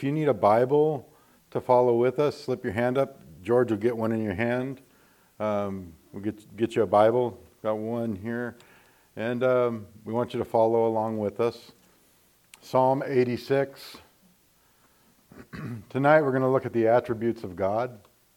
If you need a Bible to follow with us, slip your hand up. George will get one in your hand. We'll get you a Bible. Got one here. And we want you to follow along with us. Psalm 86. Tonight we're going to look at the attributes of God.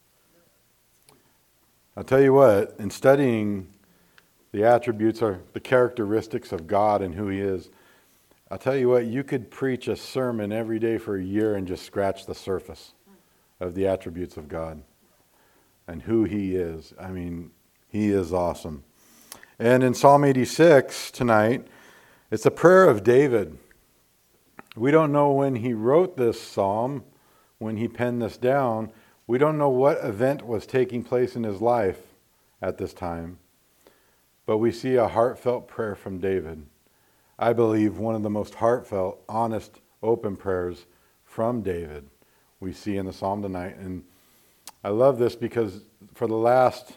I'll tell you what, in studying the attributes or the characteristics of God and who He is, I'll tell you what, you could preach a sermon every day for a year and just scratch the surface of the attributes of God and who He is. I mean, He is awesome. And in Psalm 86 tonight, it's a prayer of David. We don't know when he wrote this psalm, when he penned this down. We don't know what event was taking place in his life at this time. But we see a heartfelt prayer from David. I believe one of the most heartfelt, honest, open prayers from David we see in the psalm tonight. And I love this because for the last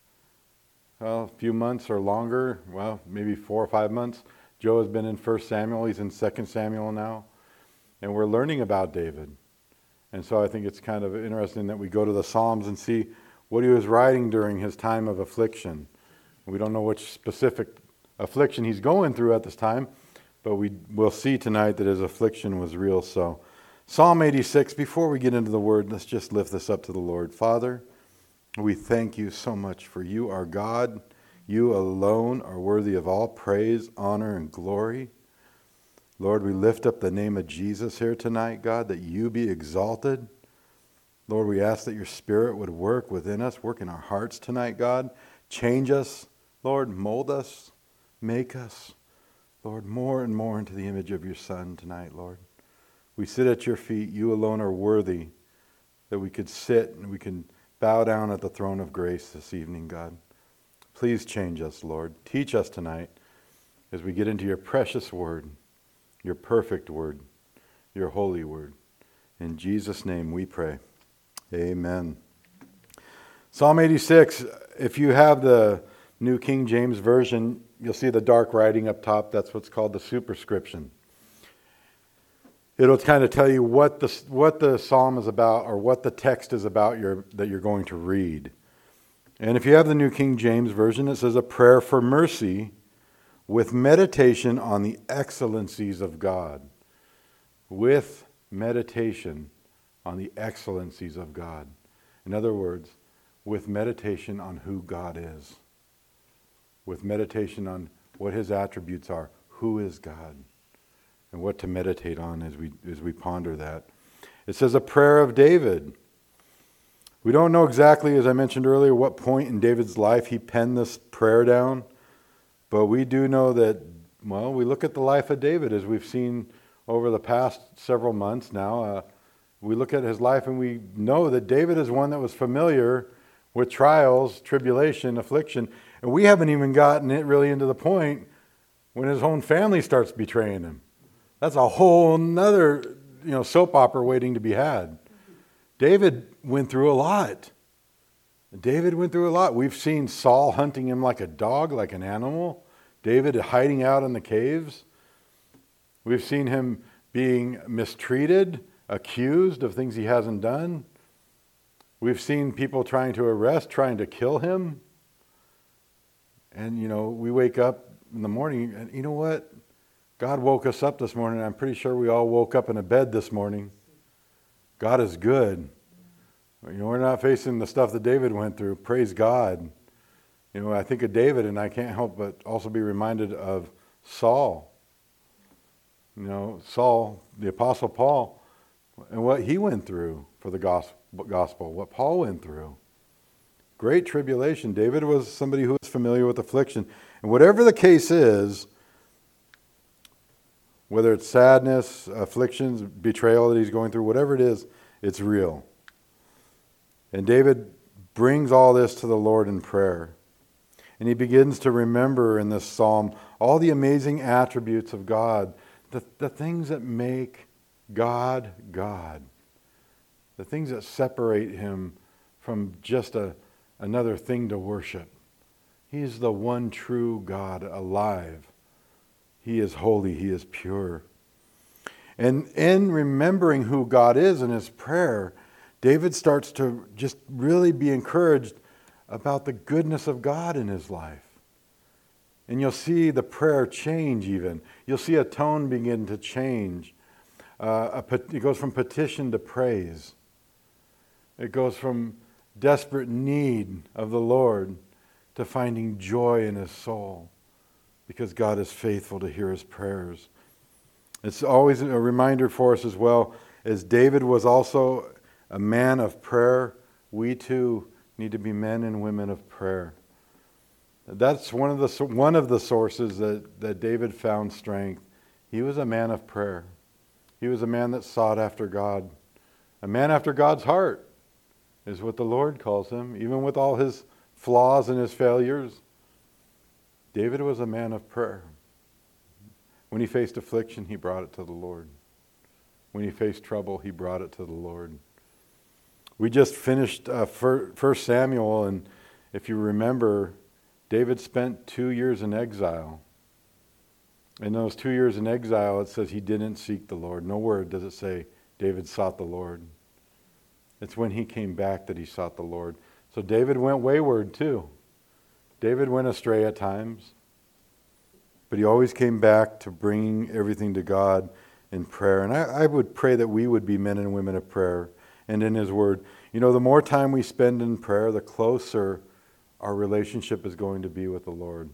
few months or longer, maybe 4 or 5 months, Joe has been in 1 Samuel. He's in 2 Samuel now. And we're learning about David. And so I think it's kind of interesting that we go to the Psalms and see what he was writing during his time of affliction. We don't know which specific affliction he's going through at this time, but we'll see tonight that his affliction was real. So Psalm 86, before we get into the word, let's just lift this up to the Lord. Father, we thank you so much for you are God. You alone are worthy of all praise, honor, and glory. Lord, we lift up the name of Jesus here tonight, God, that you be exalted. Lord, we ask that your Spirit would work within us, work in our hearts tonight, God. Change us, Lord, mold us, make us, Lord, more and more into the image of your Son tonight, Lord. We sit at your feet. You alone are worthy that we could sit and we can bow down at the throne of grace this evening, God. Please change us, Lord. Teach us tonight as we get into your precious word, your perfect word, your holy word. In Jesus' name we pray. Amen. Psalm 86, if you have the New King James Version, you'll see the dark writing up top. That's what's called the superscription. It'll kind of tell you what the psalm is about or what the text is about that you're going to read. And if you have the New King James Version, it says a prayer for mercy with meditation on the excellencies of God. With meditation on the excellencies of God. In other words, with meditation on who God is. With meditation on what his attributes are. Who is God? And what to meditate on as we ponder that. It says a prayer of David. We don't know exactly, as I mentioned earlier, what point in David's life he penned this prayer down. But we do know that, we look at the life of David as we've seen over the past several months now. We look at his life and we know that David is one that was familiar with trials, tribulation, affliction. And we haven't even gotten it really into the point when his own family starts betraying him. That's a whole nother, soap opera waiting to be had. David went through a lot. We've seen Saul hunting him like a dog, like an animal. David hiding out in the caves. We've seen him being mistreated, accused of things he hasn't done. We've seen people trying to arrest, trying to kill him. And, we wake up in the morning and you know what? God woke us up this morning. I'm pretty sure we all woke up in a bed this morning. God is good. We're not facing the stuff that David went through. Praise God. I think of David and I can't help but also be reminded of Saul. Saul, the Apostle Paul, and what he went through for the gospel, what Paul went through. Great tribulation. David was somebody who was familiar with affliction. And whatever the case is, whether it's sadness, afflictions, betrayal that he's going through, whatever it is, it's real. And David brings all this to the Lord in prayer. And he begins to remember in this psalm all the amazing attributes of God, the things that make God, God. The things that separate him from just another thing to worship. He's the one true God alive. He is holy. He is pure. And in remembering who God is in his prayer, David starts to just really be encouraged about the goodness of God in his life. And you'll see the prayer change even. You'll see a tone begin to change. It goes from petition to praise. It goes from desperate need of the Lord to finding joy in his soul because God is faithful to hear his prayers. It's always a reminder for us as well, as David was also a man of prayer, we too need to be men and women of prayer. That's one of the sources that David found strength. He was a man of prayer. He was a man that sought after God. A man after God's heart is what the Lord calls him, even with all his flaws and his failures. David was a man of prayer. When he faced affliction, he brought it to the Lord. When he faced trouble, he brought it to the Lord. We just finished 1 Samuel, and if you remember, David spent 2 years in exile. In those 2 years in exile, it says he didn't seek the Lord. No word does it say David sought the Lord. It's when he came back that he sought the Lord. So David went wayward too. David went astray at times. But he always came back to bringing everything to God in prayer. And I would pray that we would be men and women of prayer and in his word. You know, the more time we spend in prayer, the closer our relationship is going to be with the Lord.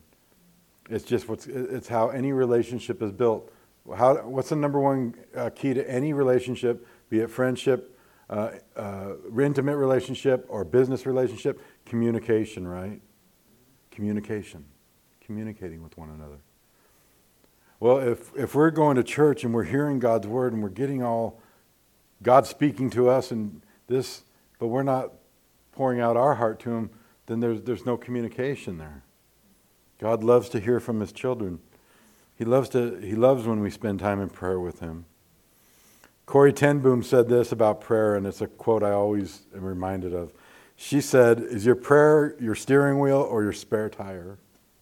It's how any relationship is built. What's the number one key to any relationship, be it friendship, intimate relationship, or business relationship? Communication, right? Communication. Communicating with one another. Well, if we're going to church and we're hearing God's word and we're getting all God speaking to us and this, but we're not pouring out our heart to him, then there's no communication there. God loves to hear from his children. He loves when we spend time in prayer with him. Corrie ten Boom said this about prayer, and it's a quote I always am reminded of. She said, "Is your prayer your steering wheel or your spare tire?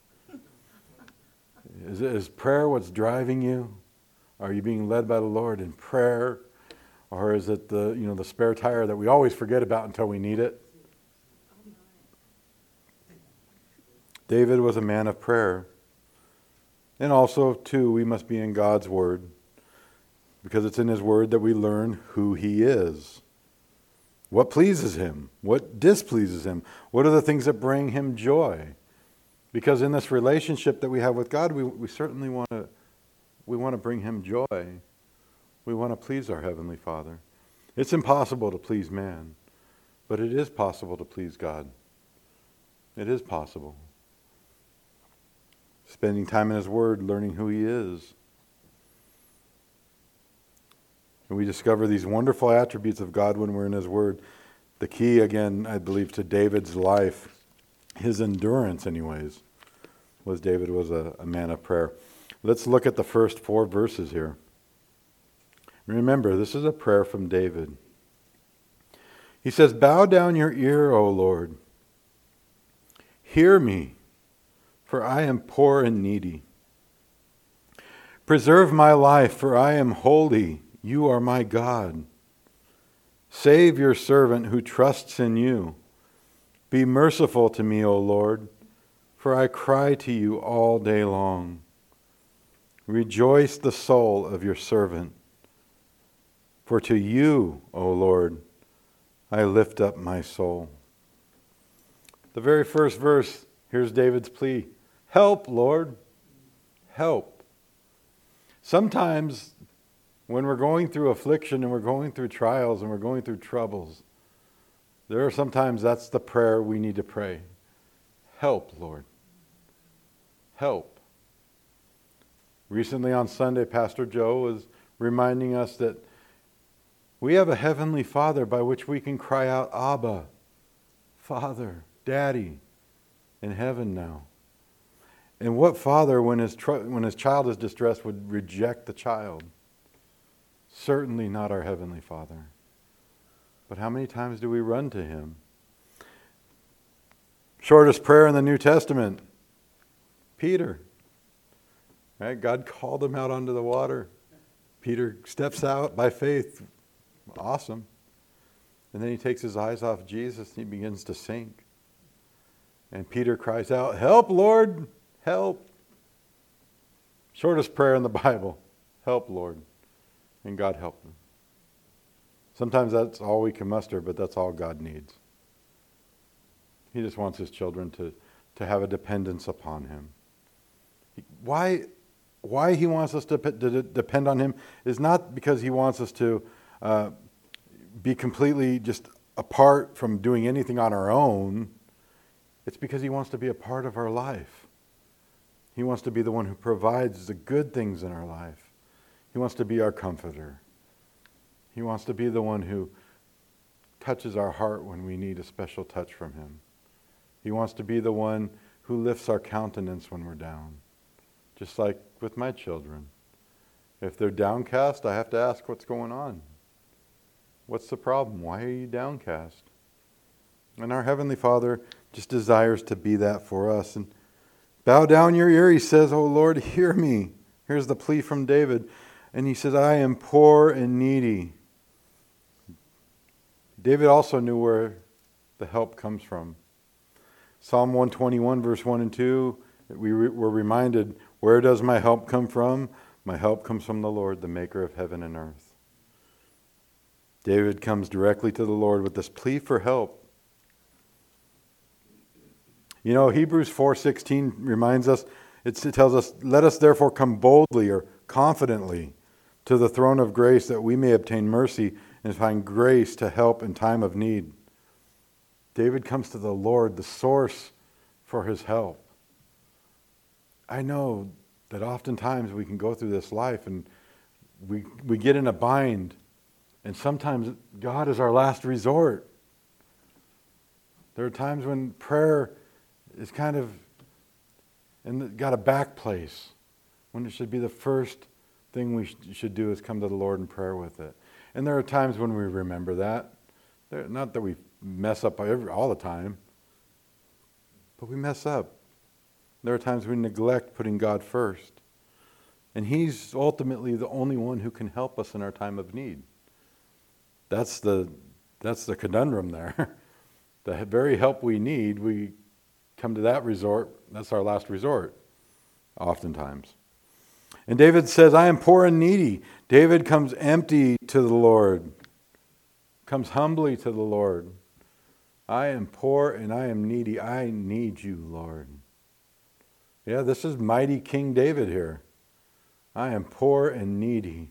Is prayer what's driving you? Are you being led by the Lord in prayer? Or is it the spare tire that we always forget about until we need it?" David was a man of prayer. And also, too, we must be in God's word, because it's in his word that we learn who he is. What pleases him? What displeases him? What are the things that bring him joy? Because in this relationship that we have with God, we certainly want to bring him joy. We want to please our Heavenly Father. It's impossible to please man, but it is possible to please God. It is possible. Spending time in his word, learning who he is. And we discover these wonderful attributes of God when we're in his word. The key, again, I believe, to David's life, his endurance anyways, was David was a man of prayer. Let's look at the first 4 verses here. Remember, this is a prayer from David. He says, "Bow down your ear, O Lord. Hear me, for I am poor and needy. Preserve my life, for I am holy. You are my God. Save your servant who trusts in you. Be merciful to me, O Lord, for I cry to you all day long. Rejoice the soul of your servant. For to you, O Lord, I lift up my soul." The very first verse, here's David's plea. Help, Lord. Help. Sometimes when we're going through affliction and we're going through trials and we're going through troubles, there are sometimes that's the prayer we need to pray. Help, Lord. Help. Recently on Sunday, Pastor Joe was reminding us that we have a heavenly Father by which we can cry out, Abba, Father, Daddy, in heaven now. And what father, when his child is distressed, would reject the child? Certainly not our Heavenly Father. But how many times do we run to him? Shortest prayer in the New Testament, Peter. Right? God called him out onto the water. Peter steps out by faith. Awesome. And then he takes his eyes off Jesus and he begins to sink. And Peter cries out, "Help, Lord, help." Shortest prayer in the Bible. Help, Lord. And God helped him. Sometimes that's all we can muster, but that's all God needs. He just wants his children to have a dependence upon him. Why he wants us to depend on him is not because he wants us to be completely just apart from doing anything on our own. It's because he wants to be a part of our life. He wants to be the one who provides the good things in our life. He wants to be our comforter. He wants to be the one who touches our heart when we need a special touch from him. He wants to be the one who lifts our countenance when we're down. Just like with my children. If they're downcast, I have to ask what's going on. What's the problem? Why are you downcast? And our Heavenly Father just desires to be that for us. And bow down your ear, he says, "Oh Lord, hear me." Here's the plea from David. And he says, "I am poor and needy." David also knew where the help comes from. Psalm 121, verse 1 and 2, we're reminded, where does my help come from? My help comes from the Lord, the maker of heaven and earth. David comes directly to the Lord with this plea for help. You know, Hebrews 4:16 reminds us, it tells us, "Let us therefore come boldly," or confidently, "to the throne of grace, that we may obtain mercy and find grace to help in time of need." David comes to the Lord, the source for his help. I know that oftentimes we can go through this life and we get in a bind, and sometimes God is our last resort. There are times when prayer is kind of got a back place, when it should be the first thing we should do is come to the Lord in prayer with it. And there are times when we remember that. Not that we mess up all the time, but we mess up. There are times we neglect putting God first. And he's ultimately the only one who can help us in our time of need. That's the conundrum there. The very help we need, we come to that resort. That's our last resort, oftentimes. And David says, "I am poor and needy." David comes empty to the Lord, comes humbly to the Lord. "I am poor and I am needy. I need you, Lord." Yeah, this is mighty King David here. I am poor and needy.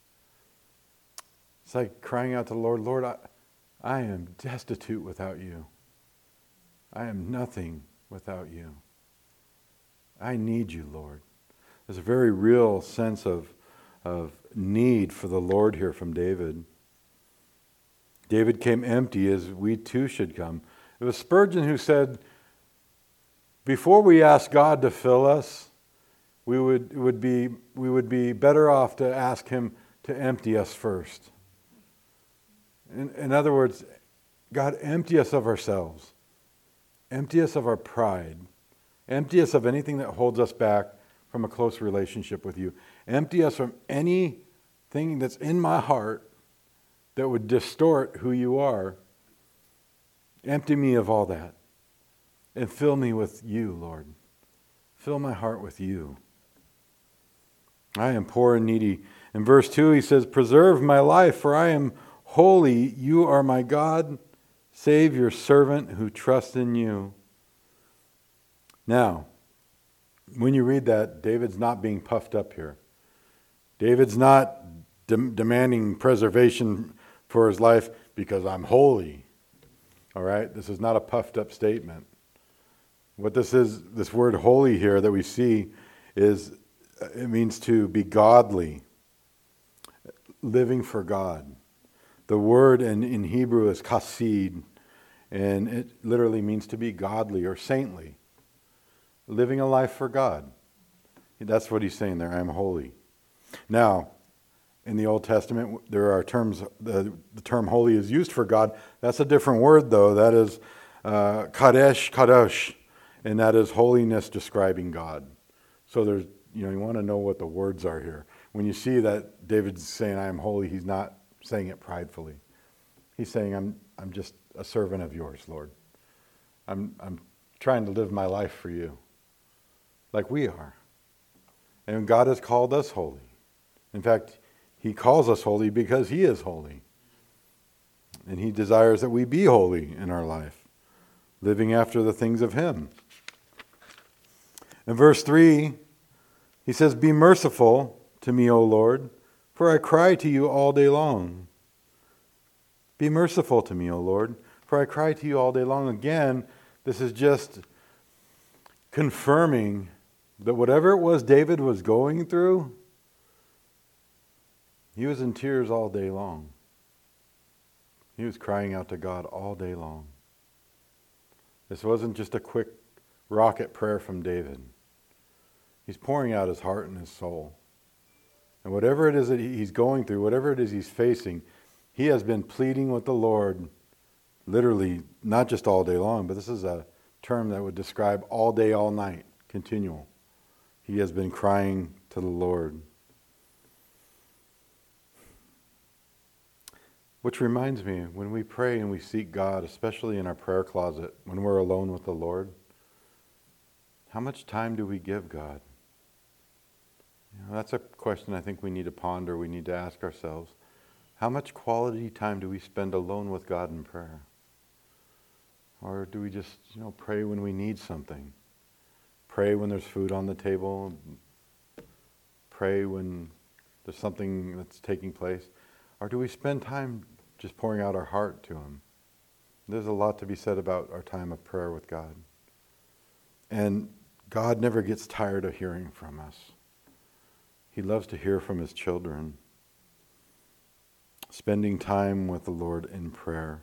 It's like crying out to the Lord, "Lord, I am destitute without you. I am nothing without you. I need you, Lord." There's a very real sense of need for the Lord here from David. David came empty as we too should come. It was Spurgeon who said, before we ask God to fill us, we would be better off to ask him to empty us first. In other words, God, empty us of ourselves. Empty us of our pride. Empty us of anything that holds us back from a close relationship with you. Empty us from anything that's in my heart that would distort who you are. Empty me of all that. And fill me with you, Lord. Fill my heart with you. I am poor and needy. In verse 2 he says, "Preserve my life, for I am holy. You are my God. Save your servant who trusts in you." Now, when you read that, David's not being puffed up here. David's not demanding preservation for his life because I'm holy. All right? This is not a puffed up statement. What this is, this word holy here that we see, is it means to be godly, living for God. The word in Hebrew is chassid, and it literally means to be godly or saintly. Living a life for God. That's what he's saying there, I am holy. Now, in the Old Testament, there are terms, the term holy is used for God. That's a different word, though. That is kadesh, kadosh, and that is holiness describing God. So there's, you want to know what the words are here. when you see that David's saying, I am holy, he's not saying it pridefully. He's saying, I'm just a servant of yours, Lord. I'm trying to live my life for you, like we are. And God has called us holy. In fact, he calls us holy because he is holy. And he desires that we be holy in our life, living after the things of him. In verse 3, he says, Be merciful to me, O Lord, for I cry to you all day long. Be merciful to me, O Lord, for I cry to you all day long. Again, this is just confirming that whatever it was David was going through, he was in tears all day long. He was crying out to God all day long. This wasn't just a quick rocket prayer from David. He's pouring out his heart and his soul. And whatever it is that he's going through, whatever it is he's facing, he has been pleading with the Lord, literally, not just all day long, but this is a term that would describe all day, all night, continual. He has been crying to the Lord. Which reminds me, when we pray and we seek God, especially in our prayer closet, when we're alone with the Lord, how much time do we give God? That's a question I think we need to ponder, we need to ask ourselves. How much quality time do we spend alone with God in prayer? Or do we just, pray when we need something? Pray when there's food on the table? Pray when there's something that's taking place? Or do we spend time just pouring out our heart to him? There's a lot to be said about our time of prayer with God. And God never gets tired of hearing from us. He loves to hear from his children. Spending time with the Lord in prayer.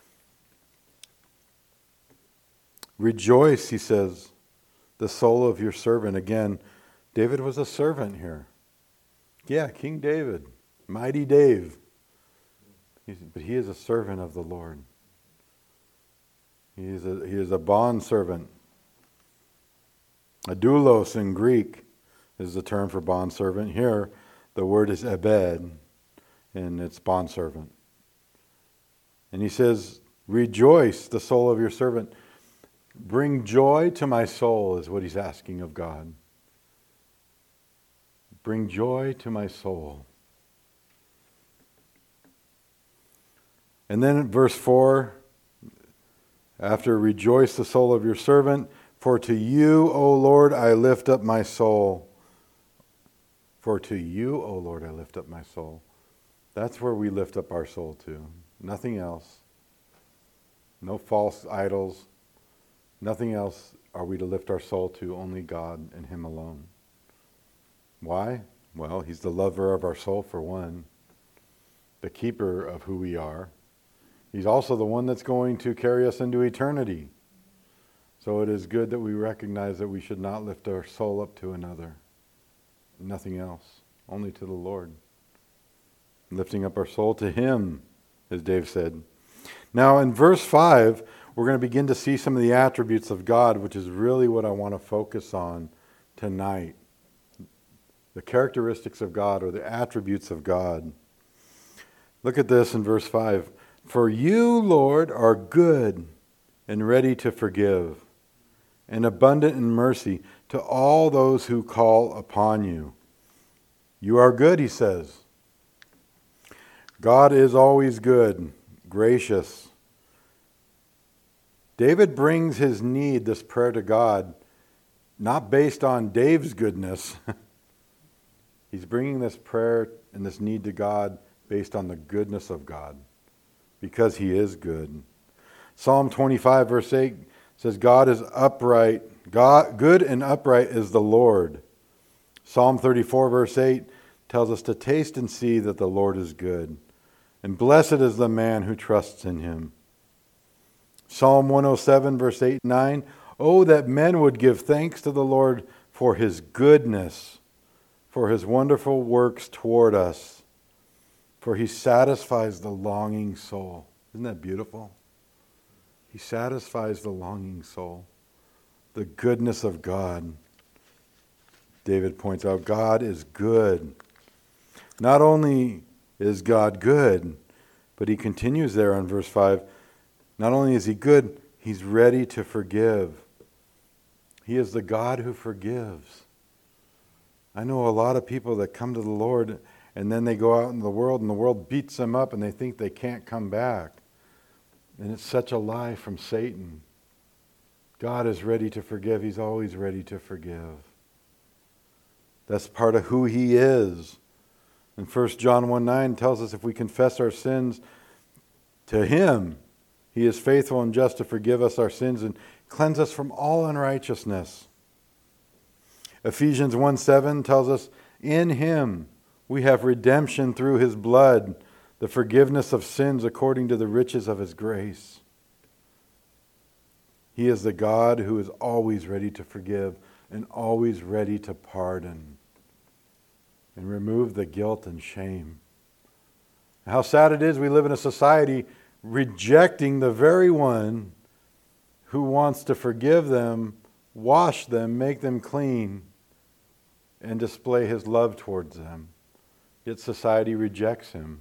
Rejoice, he says, the soul of your servant. Again, David was a servant here. Yeah, King David, mighty Dave. But he is a servant of the Lord. He is a bond servant. A doulos in Greek is the term for bondservant. Here, the word is ebed, and it's bondservant. And he says, rejoice, the soul of your servant. Bring joy to my soul is what he's asking of God. Bring joy to my soul. And then in verse 4, after rejoice the soul of your servant, for to you, O Lord, I lift up my soul. For to you, O Lord, I lift up my soul. That's where we lift up our soul to. Nothing else. No false idols. Nothing else are we to lift our soul to, only God and him alone. Why? Well, he's the lover of our soul for one. The keeper of who we are. He's also the one that's going to carry us into eternity. So it is good that we recognize that we should not lift our soul up to another. Nothing else. Only to the Lord. Lifting up our soul to him, as Dave said. Now in verse 5, we're going to begin to see some of the attributes of God, which is really what I want to focus on tonight. The characteristics of God, or the attributes of God. Look at this in verse 5. For you, Lord, are good and ready to forgive, and abundant in mercy to all those who call upon you. You are good, he says. God is always good, gracious. David brings his need, this prayer to God, not based on Dave's goodness. He's bringing this prayer and this need to God based on the goodness of God, because he is good. Psalm 25 verse 8 says, God is upright. God, good and upright is the Lord. Psalm 34 verse 8 tells us to taste and see that the Lord is good. And blessed is the man who trusts in him. Psalm 107 verse 8 and 9. Oh, that men would give thanks to the Lord for his goodness, for his wonderful works toward us. For he satisfies the longing soul. Isn't that beautiful? He satisfies the longing soul. The goodness of God. David points out, God is good. Not only is God good, but he continues there on verse 5. Not only is he good, he's ready to forgive. He is the God who forgives. I know a lot of people that come to the Lord and then they go out in the world and the world beats them up and they think they can't come back. And it's such a lie from Satan. God is ready to forgive. He's always ready to forgive. That's part of who he is. And 1 John 1:9 tells us if we confess our sins to him, he is faithful and just to forgive us our sins and cleanse us from all unrighteousness. Ephesians 1:7 tells us, in him we have redemption through his blood, the forgiveness of sins according to the riches of his grace. He is the God who is always ready to forgive and always ready to pardon and remove the guilt and shame. How sad it is we live in a society rejecting the very one who wants to forgive them, wash them, make them clean, and display his love towards them. Yet society rejects him.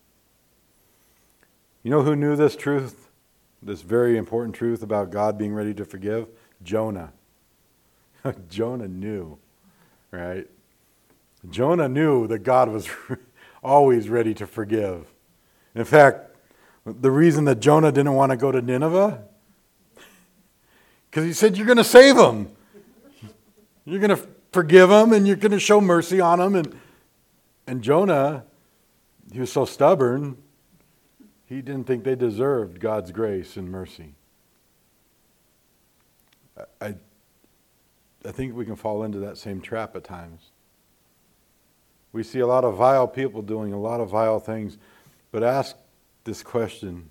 You know who knew this truth? This very important truth about God being ready to forgive? Jonah. Jonah knew, right? Jonah knew that God was always ready to forgive. In fact, the reason that Jonah didn't want to go to Nineveh, because he said, you're going to save them. You're going to forgive them and you're going to show mercy on them. And Jonah, he was so stubborn, he didn't think they deserved God's grace and mercy. I think we can fall into that same trap at times. We see a lot of vile people doing a lot of vile things, but ask this question.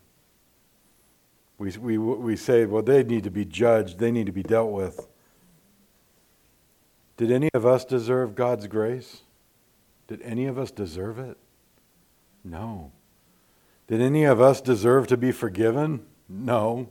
We say, well, they need to be judged, they need to be dealt with. Did any of us deserve God's grace? Did any of us deserve it? No. Did any of us deserve to be forgiven? No.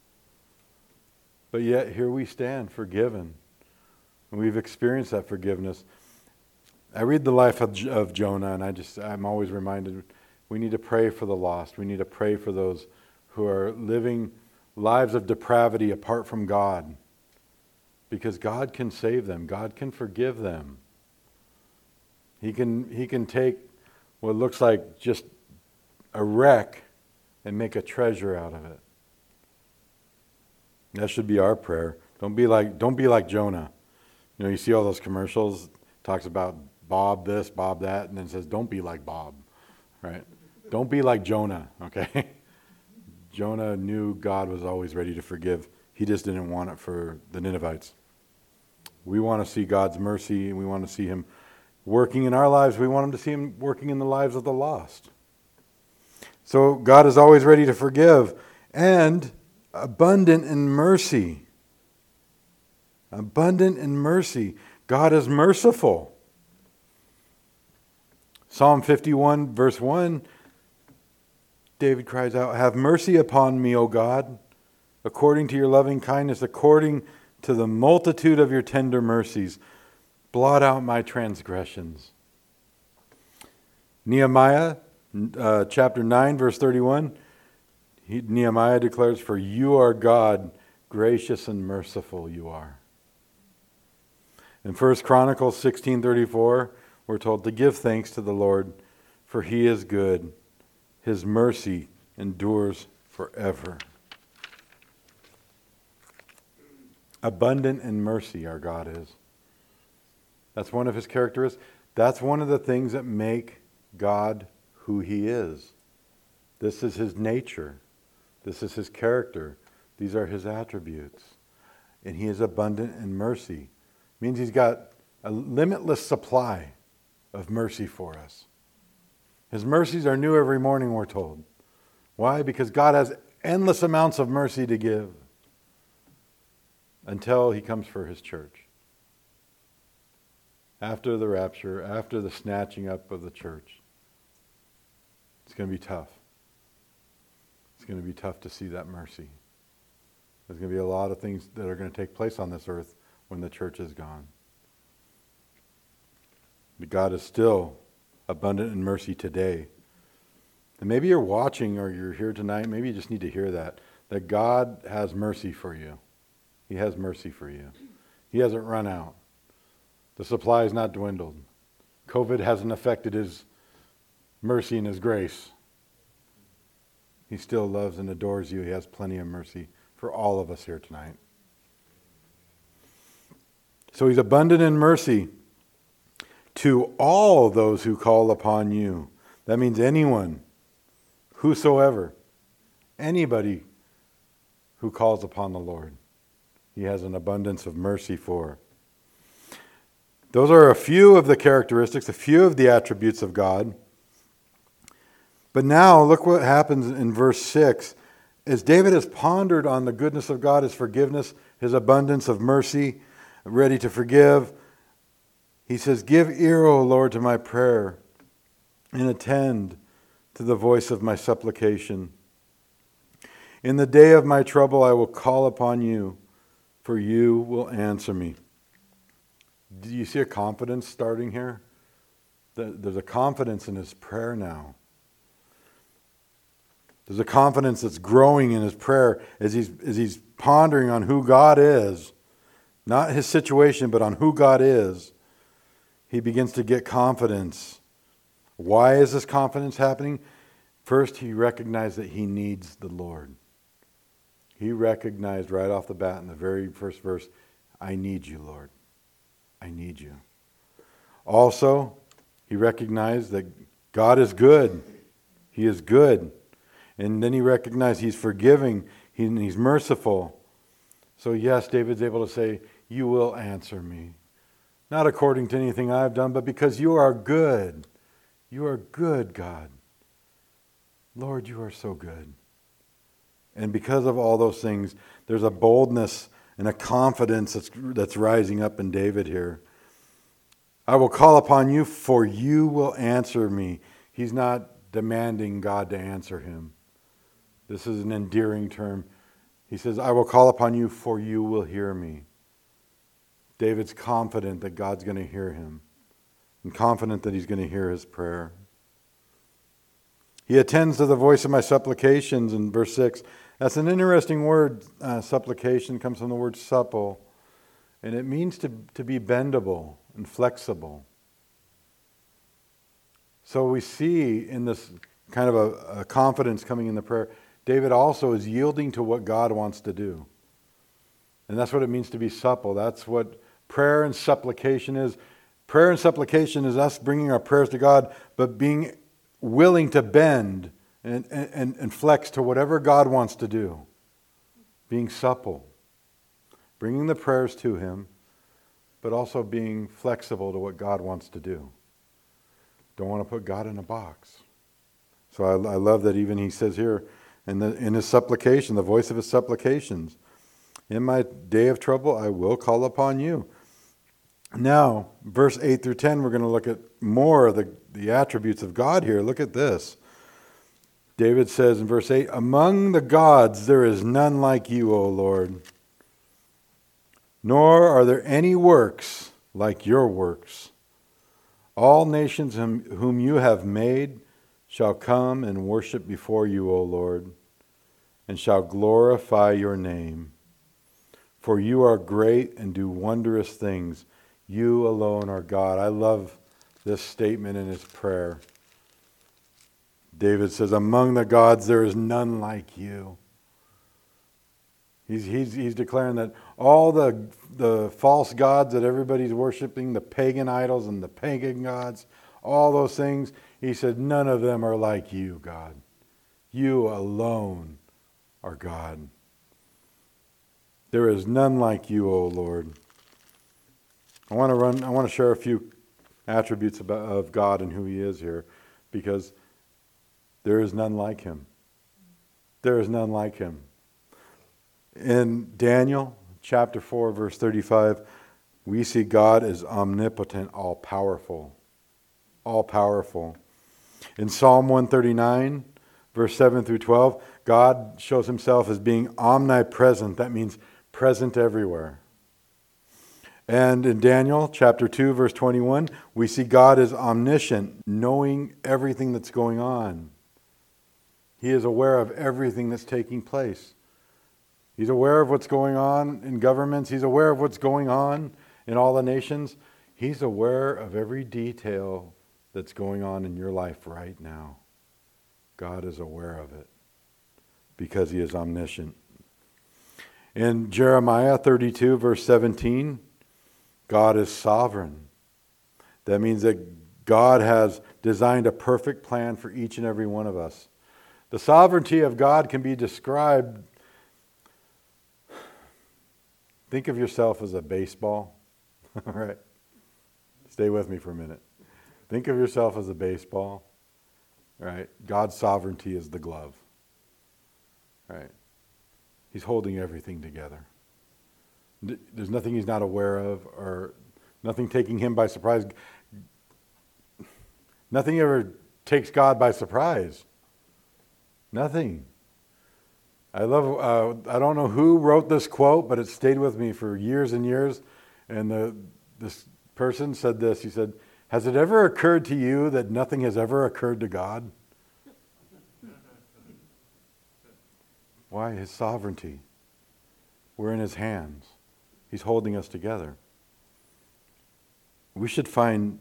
But yet here we stand, forgiven. And we've experienced that forgiveness. I read the life of Jonah, and I'm always reminded we need to pray for the lost. We need to pray for those who are living lives of depravity apart from God. Because God can save them. God can forgive them. He can take what looks like just a wreck and make a treasure out of it. That should be our prayer. Don't be like Jonah. You know, you see all those commercials, talks about Bob this, Bob that, and then it says, don't be like Bob, right? Don't be like Jonah, okay? Jonah knew God was always ready to forgive. He just didn't want it for the Ninevites. We want to see God's mercy, and we want to see him working in our lives. We want him to see him working in the lives of the lost. So God is always ready to forgive and abundant in mercy. Abundant in mercy. God is merciful. Psalm 51 verse 1, David cries out, have mercy upon me, O God, according to your loving kindness, according to the multitude of your tender mercies. Blot out my transgressions. Nehemiah chapter 9 verse 31, Nehemiah declares, for you are God, gracious and merciful you are. In 1 Chronicles 16:34, we're told to give thanks to the Lord, for he is good. His mercy endures forever. Abundant in mercy our God is. That's one of his characteristics. That's one of the things that make God who he is. This is his nature. This is his character. These are his attributes. And he is abundant in mercy. It means he's got a limitless supply of mercy for us. His mercies are new every morning, we're told. Why? Because God has endless amounts of mercy to give until he comes for his church. After the rapture, after the snatching up of the church, it's going to be tough. It's going to be tough to see that mercy. There's going to be a lot of things that are going to take place on this earth when the church is gone. But God is still abundant in mercy today. And maybe you're watching or you're here tonight, maybe you just need to hear that God has mercy for you. He has mercy for you. He hasn't run out. The supply has not dwindled. COVID hasn't affected His mercy and His grace. He still loves and adores you. He has plenty of mercy for all of us here tonight. So He's abundant in mercy to all those who call upon you. That means anyone, whosoever, anybody who calls upon the Lord. He has an abundance of mercy for. Those are a few of the characteristics, a few of the attributes of God. But now look what happens in verse 6. As David has pondered on the goodness of God, His forgiveness, His abundance of mercy, ready to forgive, he says, "Give ear, O Lord, to my prayer, and attend to the voice of my supplication. In the day of my trouble I will call upon you, for you will answer me." Do you see a confidence starting here? There's a confidence in his prayer now. There's a confidence that's growing in his prayer as he's pondering on who God is. Not his situation, but on who God is. He begins to get confidence. Why is this confidence happening? First, he recognized that he needs the Lord. He recognized right off the bat in the very first verse, "I need you, Lord. I need you." Also, he recognized that God is good. He is good. And then he recognized He's forgiving. He's merciful. So yes, David's able to say, "You will answer me. Not according to anything I've done, but because you are good. You are good, God. Lord, you are so good." And because of all those things, there's a boldness and a confidence that's rising up in David here. "I will call upon you, for you will answer me." He's not demanding God to answer him. This is an endearing term. He says, "I will call upon you, for you will hear me." David's confident that God's going to hear him, and confident that He's going to hear his prayer. "He attends to the voice of my supplications," in verse 6. That's an interesting word. Supplication comes from the word supple, and it means to be bendable and flexible. So we see in this kind of a confidence coming in the prayer, David also is yielding to what God wants to do. And that's what it means to be supple. That's what prayer and supplication is. Prayer and supplication is us bringing our prayers to God, but being willing to bend and flex to whatever God wants to do. Being supple. Bringing the prayers to Him, but also being flexible to what God wants to do. Don't want to put God in a box. So I love that even he says here in his supplication, the voice of his supplications, "In my day of trouble, I will call upon you." Now, verse 8 through 10, we're going to look at more of the attributes of God here. Look at this. David says in verse 8, "Among the gods there is none like you, O Lord, nor are there any works like your works. All nations whom you have made shall come and worship before you, O Lord, and shall glorify your name. For you are great and do wondrous things. You alone are God." I love this statement in his prayer. David says, "Among the gods there is none like you." He's declaring that all the false gods that everybody's worshiping, the pagan idols and the pagan gods, all those things, he said, none of them are like you, God. You alone are God. There is none like you, O Lord. I want to share a few attributes of God and who He is here, because there is none like Him. There is none like Him. In Daniel chapter 4, verse 35, we see God as omnipotent, all-powerful. All-powerful. In Psalm 139, verse 7 through 12, God shows Himself as being omnipresent. That means present everywhere. And in Daniel chapter 2, verse 21, we see God is omniscient, knowing everything that's going on. He is aware of everything that's taking place. He's aware of what's going on in governments. He's aware of what's going on in all the nations. He's aware of every detail that's going on in your life right now. God is aware of it because He is omniscient. In Jeremiah 32, verse 17, God is sovereign. That means that God has designed a perfect plan for each and every one of us. The sovereignty of God can be described. Think of yourself as a baseball. All right. Stay with me for a minute. Think of yourself as a baseball. Right? God's sovereignty is the glove. Right? He's holding everything together. There's nothing He's not aware of or nothing taking Him by surprise. Nothing ever takes God by surprise. Nothing. I love, I don't know who wrote this quote, but it stayed with me for years and years. And this person said this. He said, "Has it ever occurred to you that nothing has ever occurred to God?" Why? His sovereignty. We're in His hands. He's holding us together. We should find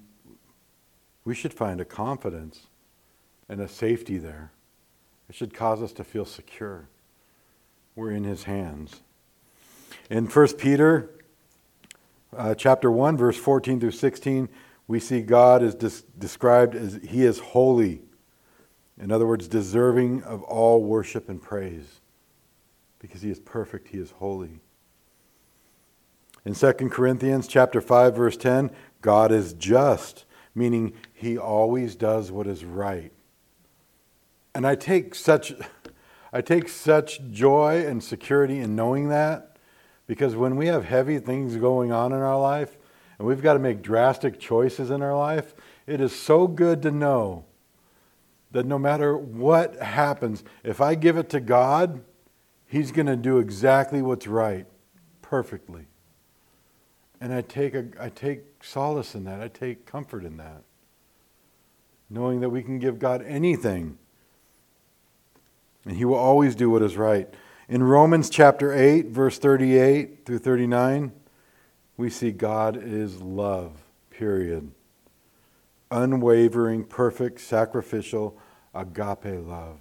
a confidence and a safety there. It should cause us to feel secure. We're in His hands. In 1 Peter chapter 1, verse 14 through 16, we see God is described as He is holy. In other words, deserving of all worship and praise. Because He is perfect, He is holy. In 2 Corinthians chapter 5, verse 10, God is just, meaning He always does what is right. And I take such joy and security in knowing that, because when we have heavy things going on in our life, and we've got to make drastic choices in our life, it is so good to know that no matter what happens, if I give it to God, He's going to do exactly what's right, perfectly. And I take solace in that. I take comfort in that. Knowing that we can give God anything. And He will always do what is right. In Romans chapter 8, verse 38 through 39, we see God is love, period. Unwavering, perfect, sacrificial, agape love.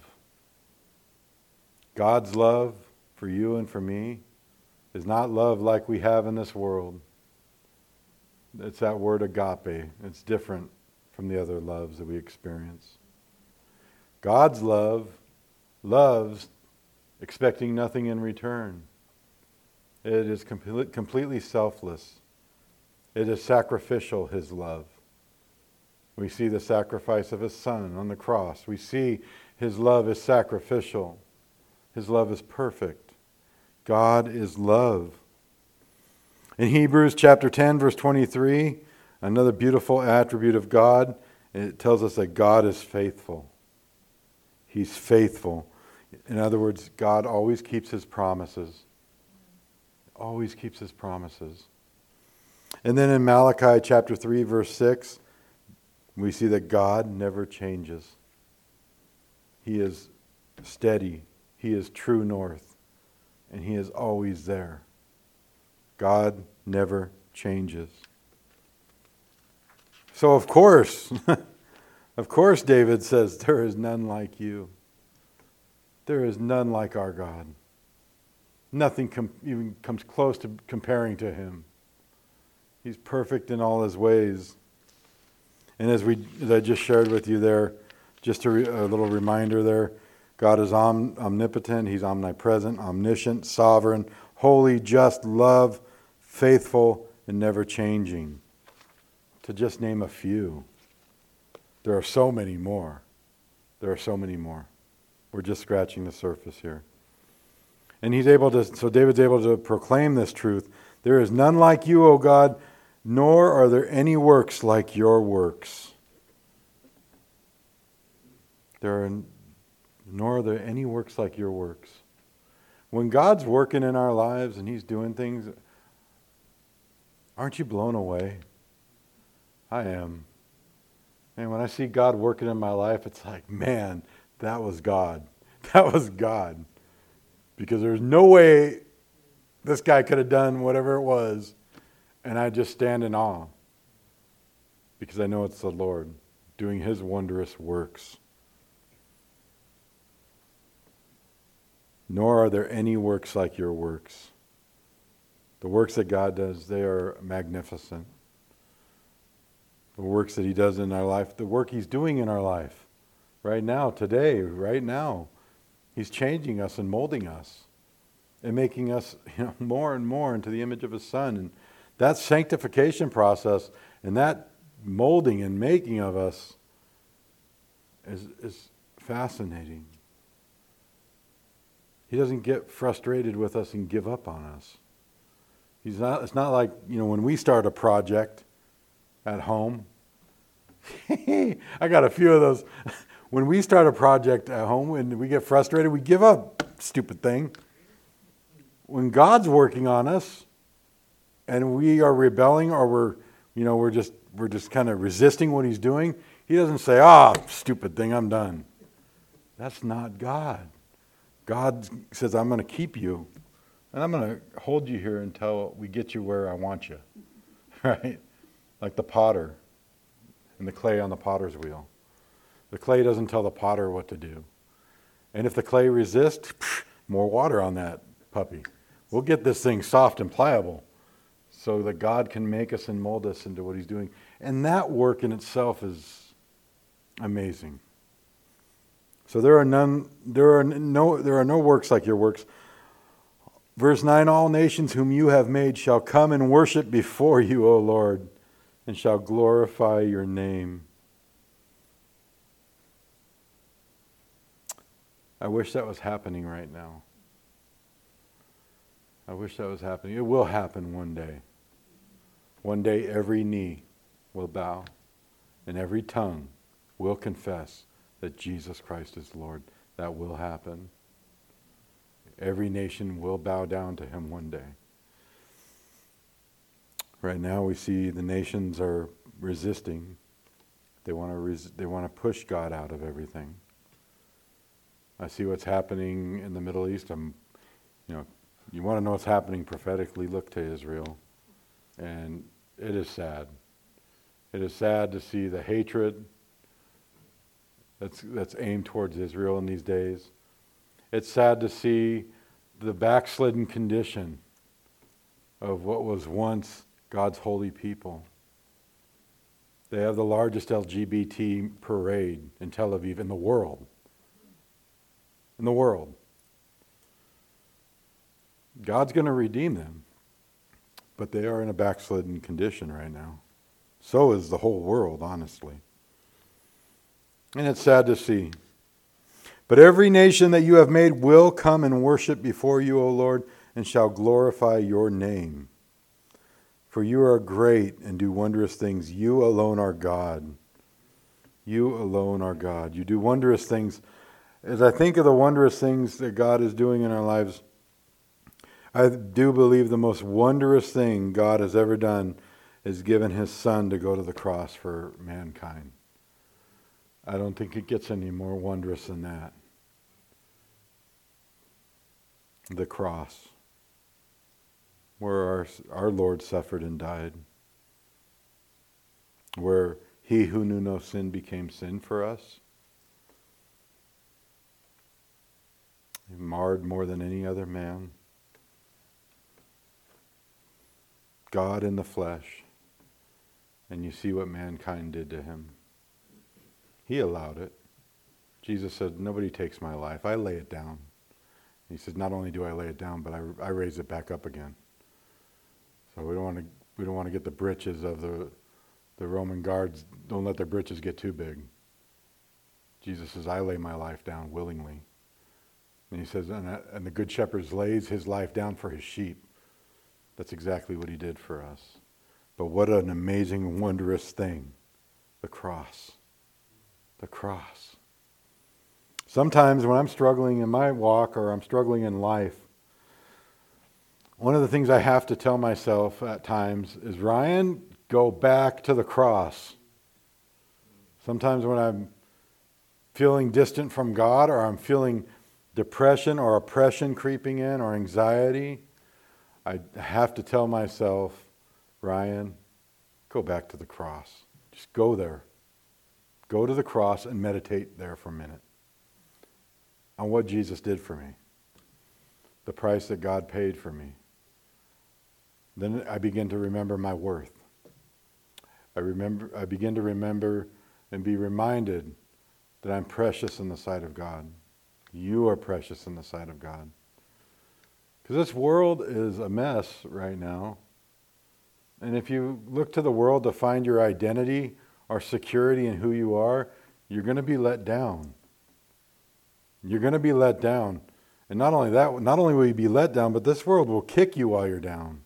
God's love for you and for me is not love like we have in this world. It's that word agape. It's different from the other loves that we experience. God's love loves expecting nothing in return. It is completely selfless. It is sacrificial, His love. We see the sacrifice of His Son on the cross. We see His love is sacrificial. His love is perfect. God is love. In Hebrews chapter 10, verse 23, another beautiful attribute of God, it tells us that God is faithful. He's faithful. In other words, God always keeps His promises. Always keeps His promises. And then in Malachi chapter 3, verse 6, we see that God never changes. He is steady. He is true north. And He is always there. God never changes. So of course, David says, there is none like you. There is none like our God. Nothing even comes close to comparing to Him. He's perfect in all His ways. And as I just shared with you there, just a little reminder there, God is omnipotent, He's omnipresent, omniscient, sovereign, holy, just, love, faithful, and never changing. To just name a few. There are so many more. There are so many more. We're just scratching the surface here. And so David's able to proclaim this truth. There is none like you, O God, nor are there any works like your works. Nor are there any works like your works. When God's working in our lives and He's doing things, Aren't you blown away? I am. And when I see God working in my life, it's like, man, that was God. That was God. Because there's no way this guy could have done whatever it was. And I just stand in awe. Because I know it's the Lord doing his wondrous works. Nor are there any works like your works. The works that God does, they are magnificent. The works that he does in our life, the work he's doing in our life, right now, today, right now, he's changing us and molding us and making us, more and more into the image of his Son. And that sanctification process and that molding and making of us is fascinating. He doesn't get frustrated with us and give up on us. It's not like, when we start a project at home. I got a few of those. When we start a project at home and we get frustrated, we give up. Stupid thing. When God's working on us and we are rebelling or we're just kind of resisting what he's doing, he doesn't say, stupid thing, I'm done. That's not God. God says, I'm going to keep you. And I'm going to hold you here until we get you where I want you. Right? Like the potter and the clay on the potter's wheel. The clay doesn't tell the potter what to do. And if the clay resists, more water on that puppy. We'll get this thing soft and pliable so that God can make us and mold us into what he's doing. And that work in itself is amazing. So there are no works like your works. Verse 9, all nations whom you have made shall come and worship before you, O Lord, and shall glorify your name. I wish that was happening right now. I wish that was happening. It will happen one day. One day every knee will bow and every tongue will confess that Jesus Christ is Lord. That will happen. Every nation will bow down to him one day. Right now we see the nations are resisting. They want to push God out of everything. I see what's happening in the Middle East. You want to know what's happening prophetically, look to Israel. And it is sad. It is sad to see the hatred that's aimed towards Israel in these days. It's sad to see the backslidden condition of what was once God's holy people. They have the largest LGBT parade in Tel Aviv in the world. In the world. God's going to redeem them, but they are in a backslidden condition right now. So is the whole world, honestly. And it's sad to see. But every nation that you have made will come and worship before you, O Lord, and shall glorify your name. For you are great and do wondrous things. You alone are God. You alone are God. You do wondrous things. As I think of the wondrous things that God is doing in our lives, I do believe the most wondrous thing God has ever done is given his Son to go to the cross for mankind. I don't think it gets any more wondrous than that. The cross, where our Lord suffered and died, where he who knew no sin became sin for us. He marred more than any other man. God in the flesh. And you see what mankind did to him. He allowed it. Jesus said, nobody takes my life. I lay it down. He says, not only do I lay it down, but I raise it back up again. So we don't want to get the britches of the Roman guards. Don't let their britches get too big. Jesus says, I lay my life down willingly. And he says, and the good shepherd lays his life down for his sheep. That's exactly what he did for us. But what an amazing, wondrous thing. The cross. The cross. Sometimes when I'm struggling in my walk or I'm struggling in life, One of the things I have to tell myself at times is, Ryan, go back to the cross. Sometimes when I'm feeling distant from God, or I'm feeling depression or oppression creeping in, or anxiety, I have to tell myself, Ryan, go back to the cross. Just go there. Go to the cross and meditate there for a minute on what Jesus did for me, the price that God paid for me. Then I begin to remember my worth. I begin to remember and be reminded that I'm precious in the sight of God. You are precious in the sight of God. Because this world is a mess right now. And if you look to the world to find your identity or security in who you are, you're going to be let down. You're going to be let down. And not only that, not only will you be let down, but this world will kick you while you're down.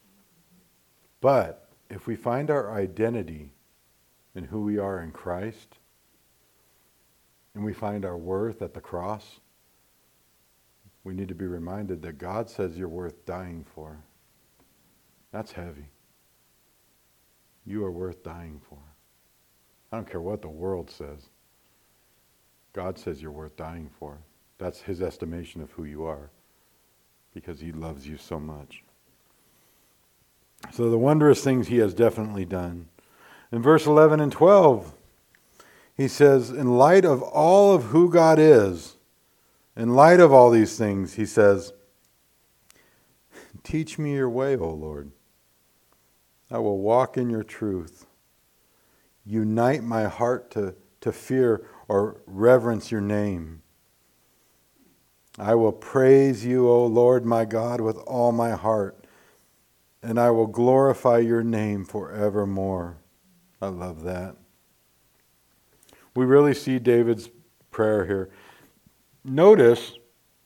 But if we find our identity in who we are in Christ, and we find our worth at the cross, we need to be reminded that God says you're worth dying for. That's heavy. You are worth dying for. I don't care what the world says. God says you're worth dying for. That's his estimation of who you are, because he loves you so much. So the wondrous things he has definitely done. In verse 11 and 12, he says, in light of all of who God is, in light of all these things, he says, teach me your way, O Lord. I will walk in your truth. Unite my heart to fear or reverence your name. I will praise you, O Lord my God, with all my heart, and I will glorify your name forevermore. I love that. We really see David's prayer here. Notice,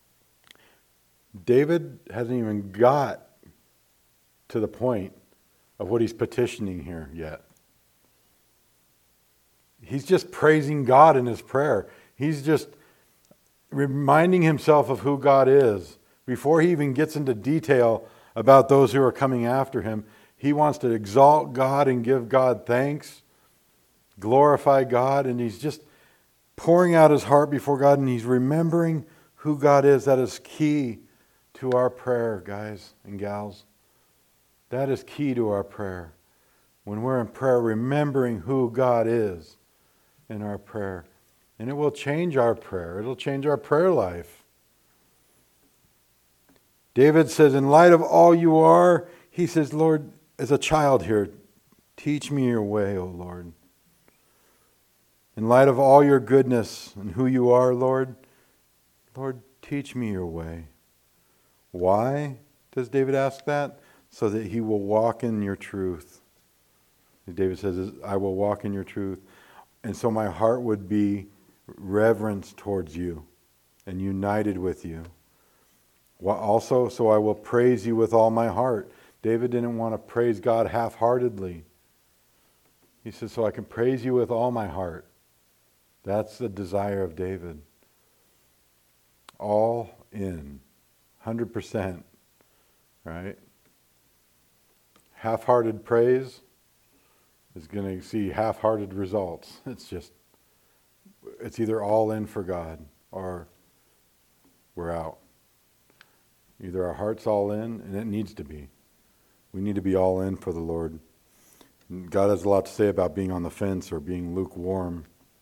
David hasn't even got to the point of what he's petitioning here yet. He's just praising God in his prayer. He's just reminding himself of who God is. Before he even gets into detail about those who are coming after him, he wants to exalt God and give God thanks, glorify God, and he's just pouring out his heart before God, and he's remembering who God is. That is key to our prayer, guys and gals. That is key to our prayer. When we're in prayer, remembering who God is in our prayer. And it will change our prayer. It'll change our prayer life. David says, in light of all you are, he says, Lord, as a child here, teach me your way, O Lord. In light of all your goodness and who you are, Lord, teach me your way. Why does David ask that? So that he will walk in your truth. David says, I will walk in your truth. And so my heart would be reverence towards you and united with you. Also, so I will praise you with all my heart. David didn't want to praise God half-heartedly. He says, so I can praise you with all my heart. That's the desire of David. All in. 100%. Right? Half-hearted praise is going to see half-hearted results. It's either all in for God or we're out. Either our heart's all in, and it needs to be. We need to be all in for the Lord. God has a lot to say about being on the fence or being lukewarm.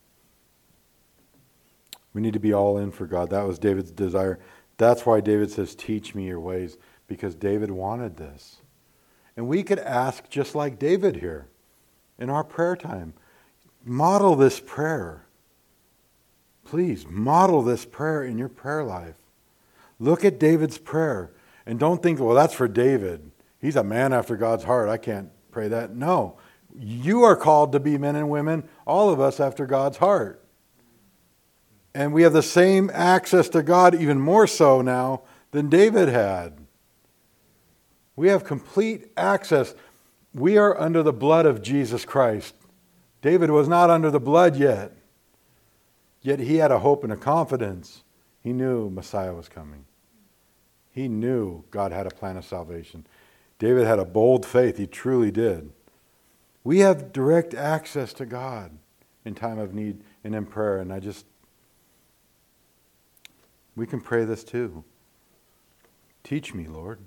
We need to be all in for God. That was David's desire. That's why David says, teach me your ways, because David wanted this. And we could ask just like David here in our prayer time. Model this prayer. Please, model this prayer in your prayer life. Look at David's prayer and don't think, well, that's for David. He's a man after God's heart. I can't pray that. No, you are called to be men and women, all of us after God's heart. And we have the same access to God, even more so now than David had. We have complete access. We are under the blood of Jesus Christ. David was not under the blood yet. Yet he had a hope and a confidence. He knew Messiah was coming. He knew God had a plan of salvation. David had a bold faith. He truly did. We have direct access to God in time of need and in prayer. And we can pray this too. Teach me, Lord.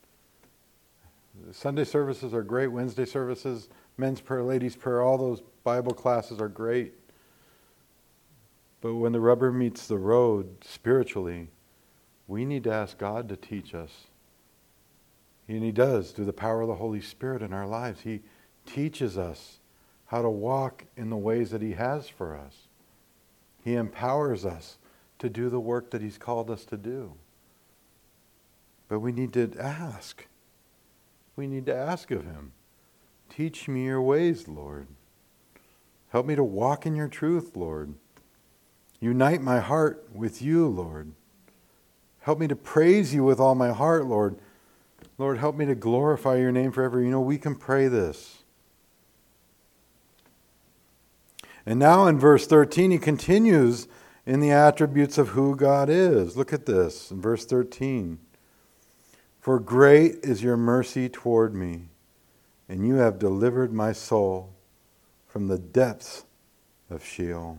Sunday services are great. Wednesday services, men's prayer, ladies' prayer, all those Bible classes are great. But when the rubber meets the road spiritually, we need to ask God to teach us. And He does through the power of the Holy Spirit in our lives. He teaches us how to walk in the ways that He has for us. He empowers us to do the work that He's called us to do. But we need to ask. We need to ask of Him. Teach me your ways, Lord. Help me to walk in your truth, Lord. Unite my heart with you, Lord. Help me to praise you with all my heart, Lord. Lord, help me to glorify your name forever. You know, we can pray this. And now in verse 13, he continues in the attributes of who God is. Look at this in verse 13. For great is your mercy toward me, and you have delivered my soul from the depths of Sheol.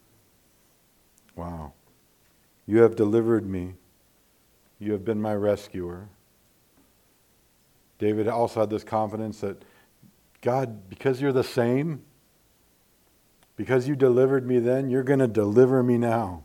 Wow. You have delivered me. You have been my rescuer. David also had this confidence that God, because you're the same, because you delivered me then, you're going to deliver me now.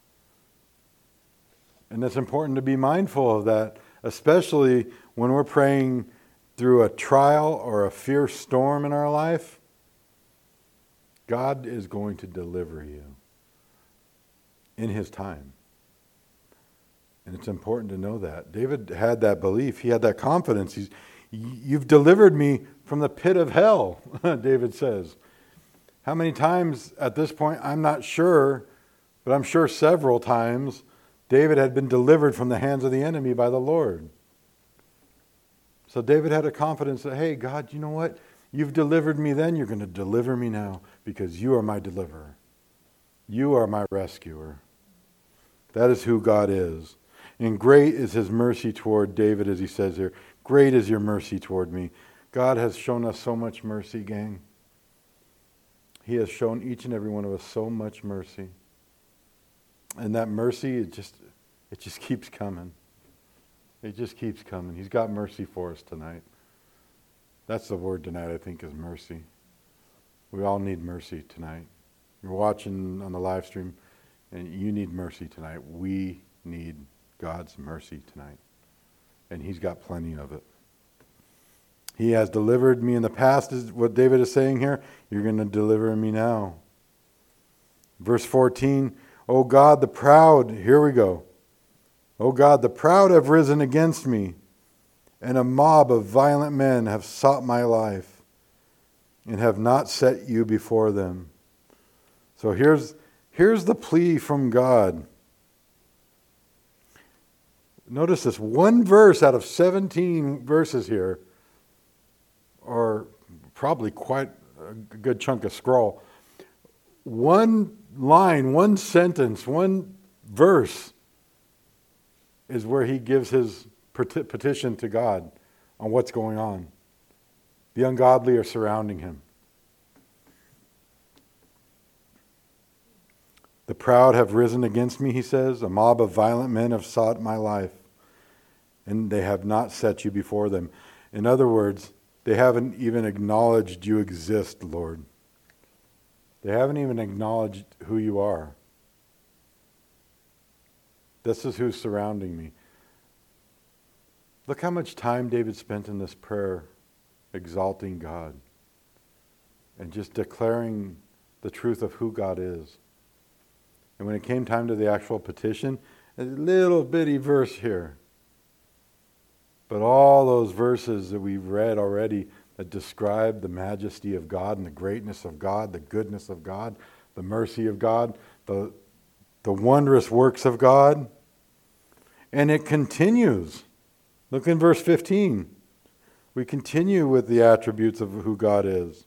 And it's important to be mindful of that, especially when we're praying through a trial or a fierce storm in our life. God is going to deliver you in His time. And it's important to know that. David had that belief. He had that confidence. You've delivered me from the pit of hell, David says. How many times at this point, I'm not sure, but I'm sure several times, David had been delivered from the hands of the enemy by the Lord. So David had a confidence that, hey, God, you know what? You've delivered me then, you're going to deliver me now because you are my deliverer. You are my rescuer. That is who God is. And great is His mercy toward David, as he says here. Great is your mercy toward me. God has shown us so much mercy, gang. He has shown each and every one of us so much mercy. And that mercy, it just keeps coming. It just keeps coming. He's got mercy for us tonight. That's the word tonight, I think, is mercy. We all need mercy tonight. You're watching on the live stream, and you need mercy tonight. We need God's mercy tonight. And He's got plenty of it. He has delivered me in the past, is what David is saying here. You're going to deliver me now. Verse 14, O God, the proud, here we go. O God, the proud have risen against me, and a mob of violent men have sought my life, and have not set you before them. So here's the plea from God. Notice this, one verse out of 17 verses here, or probably quite a good chunk of scroll. One line, one sentence, one verse is where he gives his petition to God on what's going on. The ungodly are surrounding him. The proud have risen against me, he says. A mob of violent men have sought my life, and they have not set you before them. In other words, they haven't even acknowledged you exist, Lord. They haven't even acknowledged who you are. This is who's surrounding me. Look how much time David spent in this prayer exalting God and just declaring the truth of who God is. And when it came time to the actual petition, a little bitty verse here. But all those verses that we've read already that describe the majesty of God and the greatness of God, the goodness of God, the mercy of God, the wondrous works of God. And it continues. Look in verse 15. We continue with the attributes of who God is.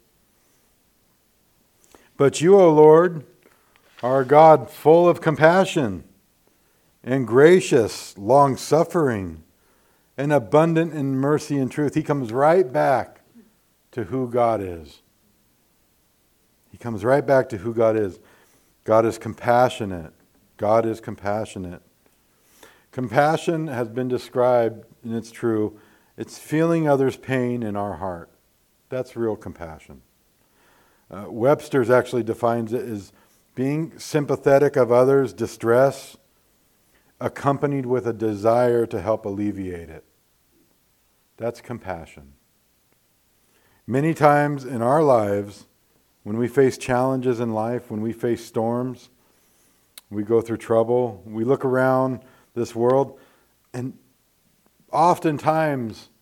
But you, O Lord, are a God full of compassion and gracious, long-suffering, and abundant in mercy and truth. He comes right back to who God is. He comes right back to who God is. God is compassionate. God is compassionate. Compassion has been described, and it's true, it's feeling others' pain in our heart. That's real compassion. Webster's actually defines it as being sympathetic of others' distress, accompanied with a desire to help alleviate it. That's compassion. Many times in our lives, when we face challenges in life, when we face storms, we go through trouble, we look around this world, and oftentimes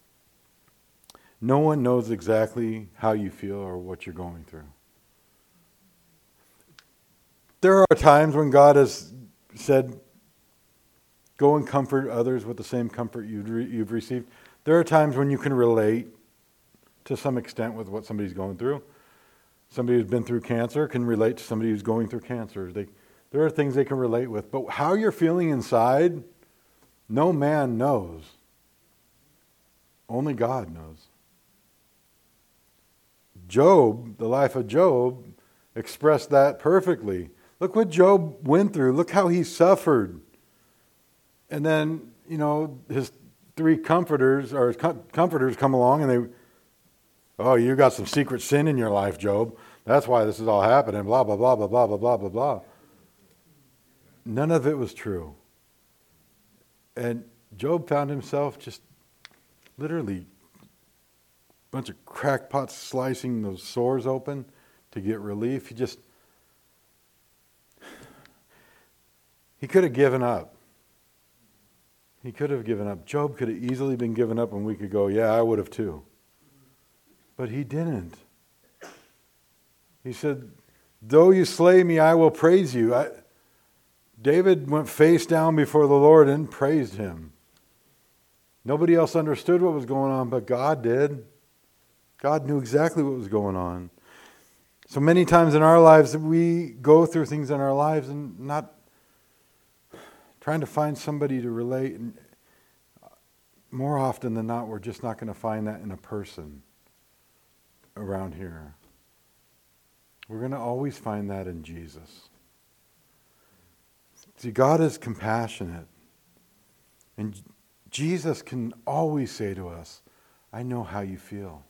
no one knows exactly how you feel or what you're going through. There are times when God has said, go and comfort others with the same comfort you've received. There are times when you can relate to some extent with what somebody's going through. Somebody who's been through cancer can relate to somebody who's going through cancer. There are things they can relate with. But how you're feeling inside, no man knows. Only God knows. Job, the life of Job, expressed that perfectly. Look what Job went through. Look how he suffered. And then, his three comforters come along and they, oh, you got some secret sin in your life, Job. That's why this is all happening, blah, blah, blah, blah, blah, blah, blah, blah, blah. None of it was true. And Job found himself just literally a bunch of crackpots slicing those sores open to get relief. He could have given up. He could have given up. Job could have easily been given up and we could go, yeah, I would have too. But he didn't. He said, though you slay me, I will praise you. David went face down before the Lord and praised him. Nobody else understood what was going on, but God did. God knew exactly what was going on. So many times in our lives, we go through things in our lives and not trying to find somebody to relate. And more often than not, we're just not going to find that in a person around here. We're going to always find that in Jesus. See, God is compassionate. And Jesus can always say to us, I know how you feel.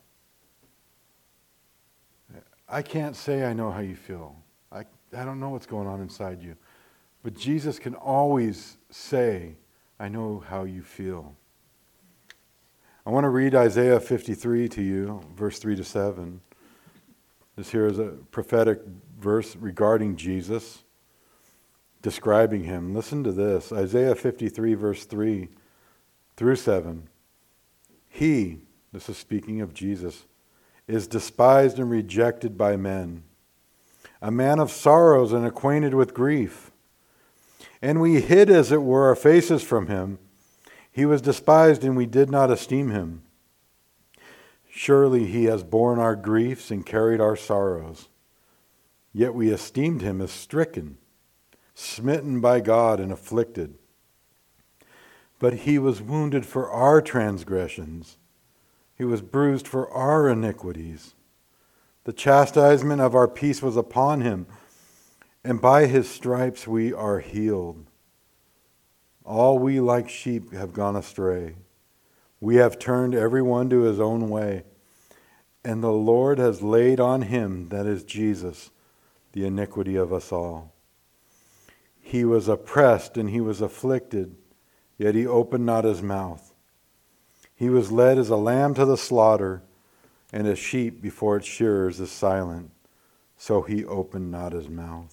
I can't say I know how you feel. I don't know what's going on inside you. But Jesus can always say, I know how you feel. I want to read Isaiah 53 to you, verse 3 to 7. This here is a prophetic verse regarding Jesus, describing him. Listen to this. Isaiah 53, verse 3 through 7. He, this is speaking of Jesus, is despised and rejected by men, a man of sorrows and acquainted with grief. And we hid, as it were, our faces from him. He was despised, and we did not esteem him. Surely he has borne our griefs and carried our sorrows. Yet we esteemed him as stricken, smitten by God, and afflicted. But he was wounded for our transgressions. He was bruised for our iniquities. The chastisement of our peace was upon him, and by his stripes we are healed. All we like sheep have gone astray. We have turned every one to his own way. And the Lord has laid on him, that is Jesus, the iniquity of us all. He was oppressed and he was afflicted, yet he opened not his mouth. He was led as a lamb to the slaughter, and a sheep before its shearers is silent, so he opened not his mouth.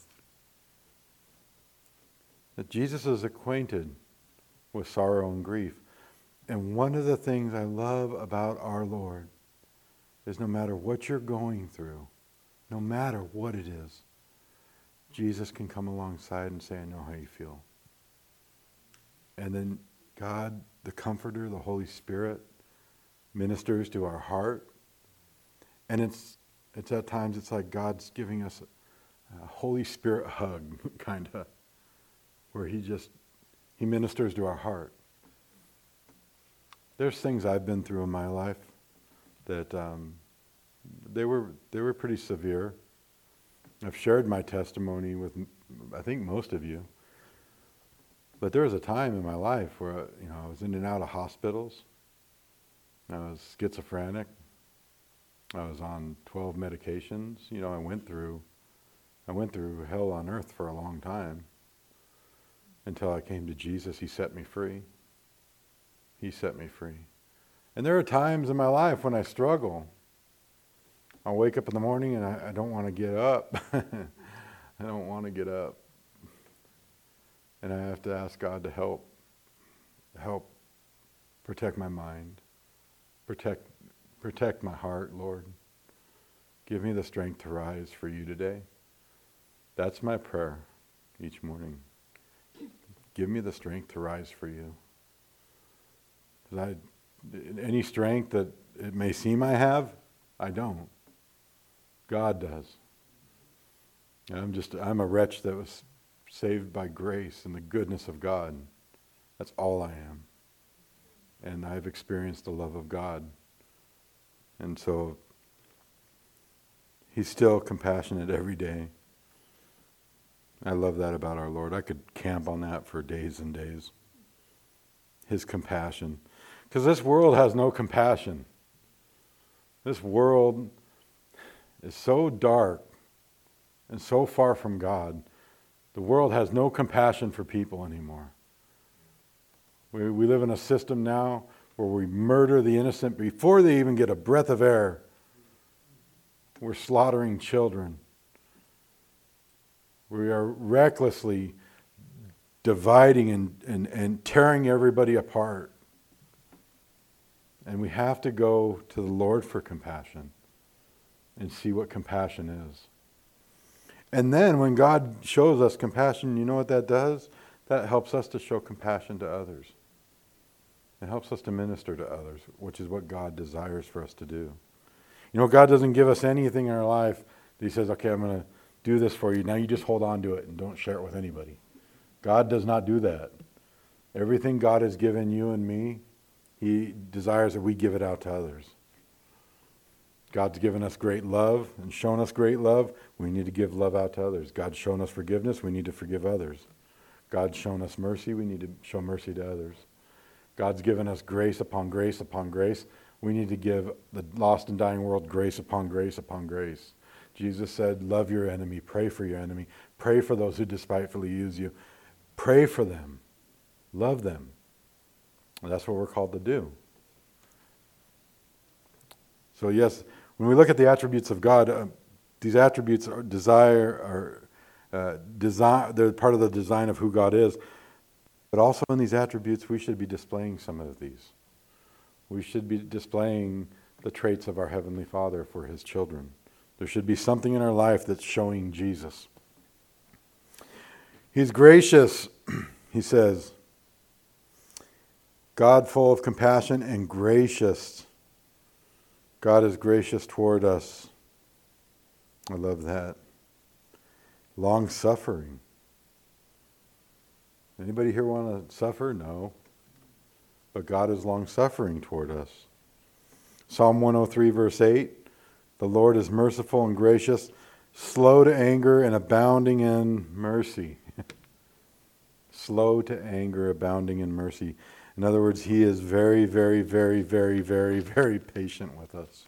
That Jesus is acquainted with sorrow and grief. And one of the things I love about our Lord is no matter what you're going through, no matter what it is, Jesus can come alongside and say, I know how you feel. And then God, the Comforter, the Holy Spirit, ministers to our heart. And it's at times it's like God's giving us a Holy Spirit hug, kind of, where he just He ministers to our heart. There's things I've been through in my life that they were pretty severe. I've shared my testimony with, I think, most of you. But there was a time in my life where I was in and out of hospitals. I was schizophrenic. I was on 12 medications. I went through hell on earth for a long time until I came to Jesus. He set me free. He set me free. And there are times in my life when I struggle. I'll wake up in the morning and I don't want to get up. I don't want to get up. And I have to ask God to help protect my mind, protect my heart, Lord. Give me the strength to rise for you today. That's my prayer each morning. Give me the strength to rise for you. Any strength that it may seem I have, I don't. God does. I'm a wretch that was saved by grace and the goodness of God. That's all I am. And I've experienced the love of God. And so He's still compassionate every day. I love that about our Lord. I could camp on that for days and days. His compassion. Because this world has no compassion. This world is so dark and so far from God. The world has no compassion for people anymore. We live in a system now where we murder the innocent before they even get a breath of air. We're slaughtering children. We are recklessly dividing and tearing everybody apart. And we have to go to the Lord for compassion and see what compassion is. And then when God shows us compassion, you know what that does? That helps us to show compassion to others. It helps us to minister to others, which is what God desires for us to do. God doesn't give us anything in our life that He says, okay, I'm going to do this for you. Now you just hold on to it and don't share it with anybody. God does not do that. Everything God has given you and me, He desires that we give it out to others. God's given us great love and shown us great love. We need to give love out to others. God's shown us forgiveness. We need to forgive others. God's shown us mercy. We need to show mercy to others. God's given us grace upon grace upon grace. We need to give the lost and dying world grace upon grace upon grace. Jesus said, love your enemy, pray for your enemy, pray for those who despitefully use you. Pray for them. Love them. And that's what we're called to do. So yes, when we look at the attributes of God, these attributes are they're part of the design of who God is. But also in these attributes, we should be displaying some of these. We should be displaying the traits of our Heavenly Father for His children. There should be something in our life that's showing Jesus. He's gracious, he says. God full of compassion and gracious. God is gracious toward us. I love that. Long-suffering. Anybody here want to suffer? No. But God is long-suffering toward us. Psalm 103, verse 8. The Lord is merciful and gracious, slow to anger and abounding in mercy. Slow to anger, abounding in mercy. In other words, He is very, very, very, very, very, very patient with us.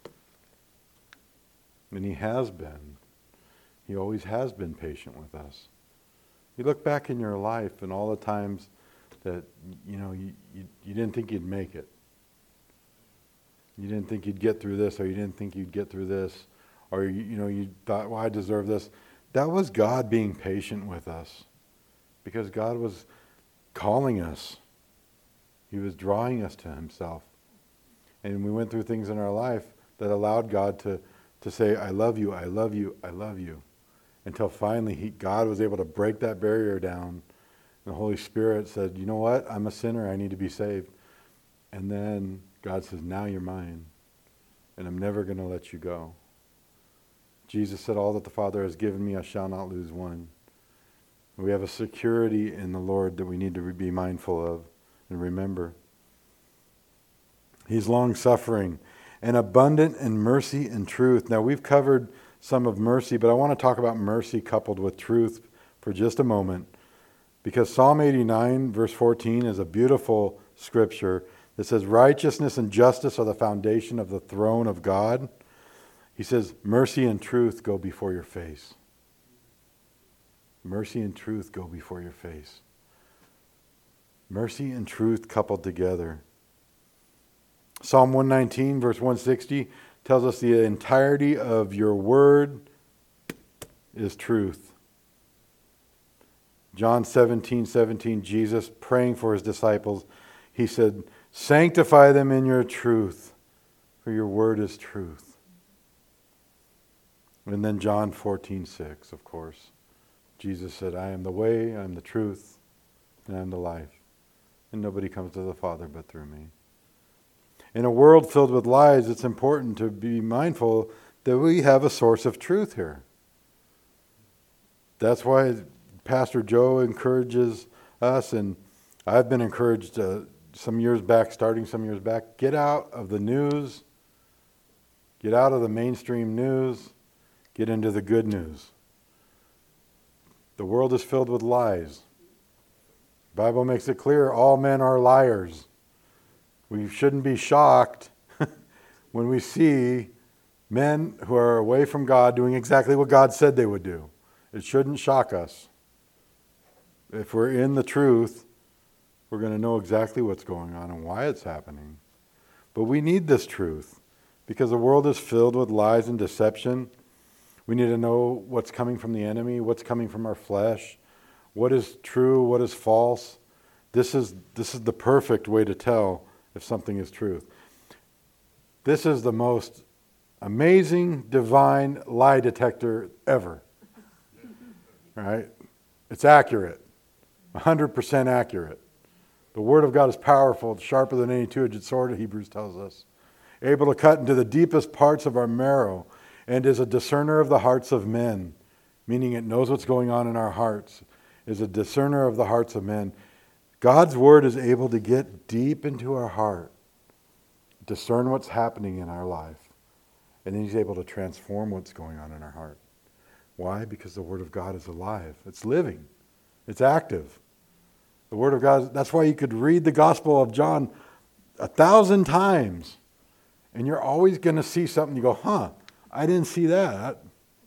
And He has been. He always has been patient with us. You look back in your life and all the times that, you didn't think you'd make it. You didn't think you'd get through this, or you didn't think you'd get through this, or you thought, well, I deserve this. That was God being patient with us, because God was calling us. He was drawing us to Himself. And we went through things in our life that allowed God to say, I love you, I love you, I love you. Until finally God was able to break that barrier down. And the Holy Spirit said, you know what? I'm a sinner, I need to be saved. And then God says, now you're mine, and I'm never going to let you go. Jesus said, all that the Father has given me, I shall not lose one. We have a security in the Lord that we need to be mindful of and remember. He's long-suffering and abundant in mercy and truth. Now, we've covered some of mercy, but I want to talk about mercy coupled with truth for just a moment, because Psalm 89, verse 14, is a beautiful scripture that says, righteousness and justice are the foundation of the throne of God. He says, mercy and truth go before your face. Mercy and truth go before your face. Mercy and truth coupled together. Psalm 119, verse 160, tells us the entirety of your word is truth. John 17:17, Jesus praying for his disciples, he said, sanctify them in your truth, for your word is truth. And then John 14:6, of course. Jesus said, I am the way, I am the truth, and I am the life. And nobody comes to the Father but through me. In a world filled with lies, it's important to be mindful that we have a source of truth here. That's why Pastor Joe encourages us, and I've been encouraged starting some years back, get out of the news, get out of the mainstream news, get into the good news. The world is filled with lies. The Bible makes it clear all men are liars. We shouldn't be shocked when we see men who are away from God doing exactly what God said they would do. It shouldn't shock us. If we're in the truth, we're going to know exactly what's going on and why it's happening. But we need this truth because the world is filled with lies and deception. We need to know what's coming from the enemy, what's coming from our flesh, what is true, what is false. This is the perfect way to tell if something is truth. This is the most amazing, divine lie detector ever. Right? It's accurate, 100% accurate. The Word of God is powerful, it's sharper than any two-edged sword, Hebrews tells us, able to cut into the deepest parts of our marrow, and is a discerner of the hearts of men, meaning it knows what's going on in our hearts, is a discerner of the hearts of men. God's Word is able to get deep into our heart, discern what's happening in our life, and then He's able to transform what's going on in our heart. Why? Because the Word of God is alive. It's living. It's active. The Word of God, that's why you could read the Gospel of John 1,000 times, and you're always going to see something. You go, I didn't see that.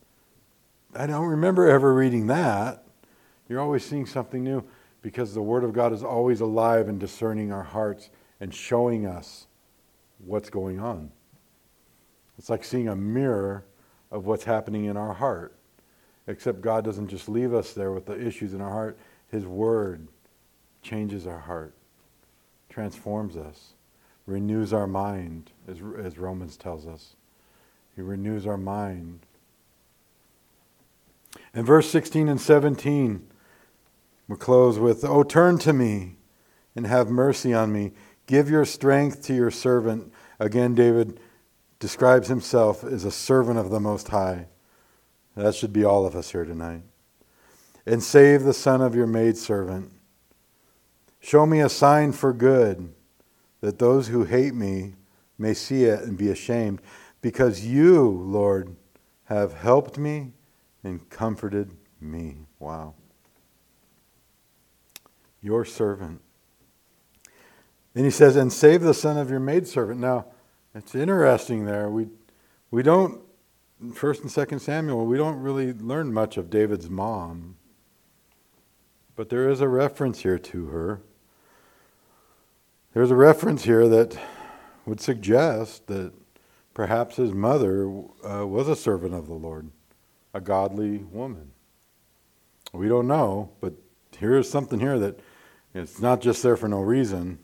I don't remember ever reading that. You're always seeing something new because the Word of God is always alive and discerning our hearts and showing us what's going on. It's like seeing a mirror of what's happening in our heart. Except God doesn't just leave us there with the issues in our heart. His Word changes our heart, transforms us, renews our mind, as Romans tells us. He renews our mind. In verse 16 and 17, we'll close with, "O turn to me and have mercy on me. Give your strength to your servant." Again, David describes himself as a servant of the Most High. That should be all of us here tonight. "And save the son of your maidservant. Show me a sign for good, that those who hate me may see it and be ashamed. Because you, Lord, have helped me and comforted me." Wow. Your servant. Then he says, "And save the son of your maidservant." Now, it's interesting there. We don't, in 1 and 2 Samuel, we don't really learn much of David's mom. But there is a reference here to her. There's a reference here that would suggest that perhaps his mother was a servant of the Lord, a godly woman. We don't know, but here is something here that it's not just there for no reason.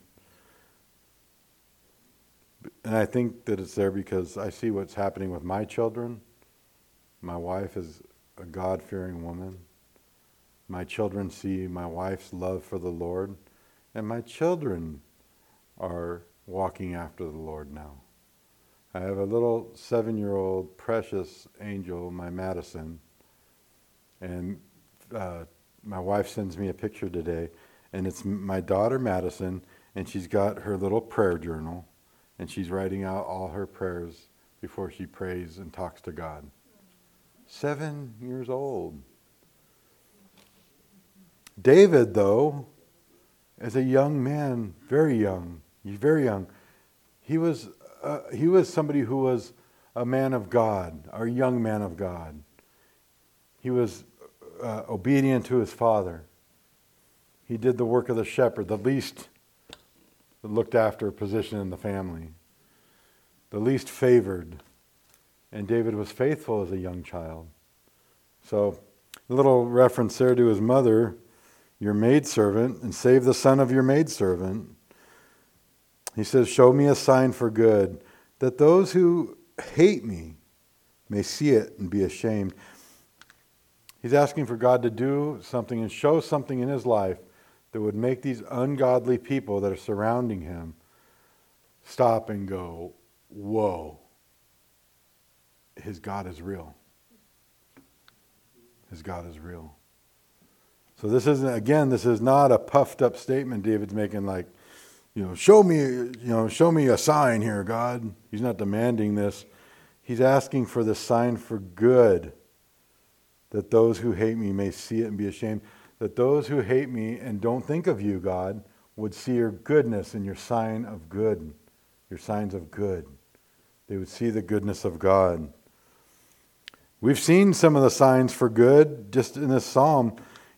And I think that it's there because I see what's happening with my children. My wife is a God-fearing woman. My children see my wife's love for the Lord, and my children are walking after the Lord now. I have a little 7-year-old precious angel, my Madison, and my wife sends me a picture today, and it's my daughter Madison, and she's got her little prayer journal, and she's writing out all her prayers before she prays and talks to God. 7 years old. David, though, as a young man, very young, he was somebody who was a man of God, a young man of God. He was obedient to his father. He did the work of the shepherd, the least looked after position in the family, the least favored. And David was faithful as a young child. So, a little reference there to his mother, your maidservant, and save the son of your maidservant. He says, show me a sign for good, that those who hate me may see it and be ashamed. He's asking for God to do something and show something in his life that would make these ungodly people that are surrounding him stop and go, whoa, his God is real. His God is real. So this is not a puffed up statement David's making like, show me a sign here, God. He's not demanding this. He's asking for the sign for good, that those who hate me may see it and be ashamed. That those who hate me and don't think of you, God, would see your goodness and your sign of good, your signs of good. They would see the goodness of God. We've seen some of the signs for good just in this psalm.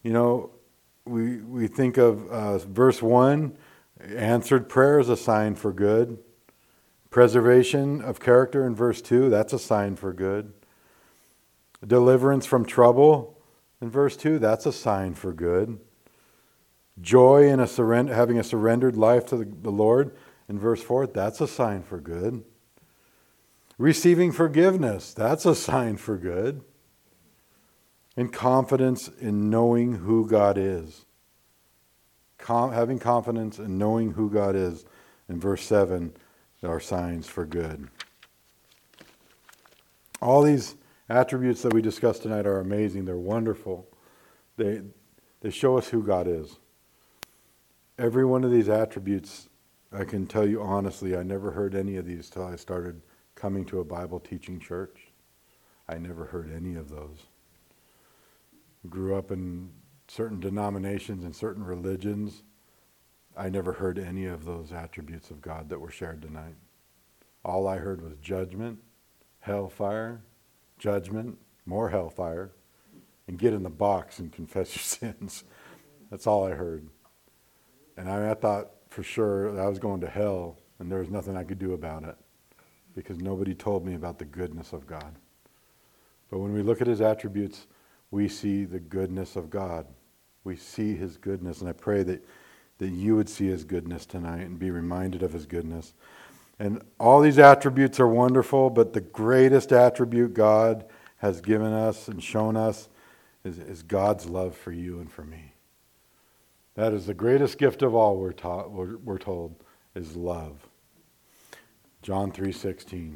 We think of verse 1, answered prayer is a sign for good. Preservation of character in verse 2, that's a sign for good. Deliverance from trouble in verse 2, that's a sign for good. Joy in having a surrendered life to the Lord in verse 4, that's a sign for good. Receiving forgiveness, that's a sign for good. And confidence in knowing who God is. Having confidence in knowing who God is in verse 7 are signs for good. All these attributes that we discussed tonight are amazing. They're wonderful. They show us who God is. Every one of these attributes, I can tell you honestly, I never heard any of these till I started coming to a Bible teaching church. I never heard any of those. Grew up in certain denominations and certain religions. I never heard any of those attributes of God that were shared tonight. All I heard was judgment, hellfire, judgment, more hellfire, and get in the box and confess your sins. That's all I heard. And I thought for sure that I was going to hell and there was nothing I could do about it because nobody told me about the goodness of God. But when we look at his attributes, we see the goodness of God. We see his goodness, and I pray that you would see his goodness tonight and be reminded of his goodness. And all these attributes are wonderful, but the greatest attribute God has given us and shown us is God's love for you and for me. That is the greatest gift of all, we're told, is love. John 3:16.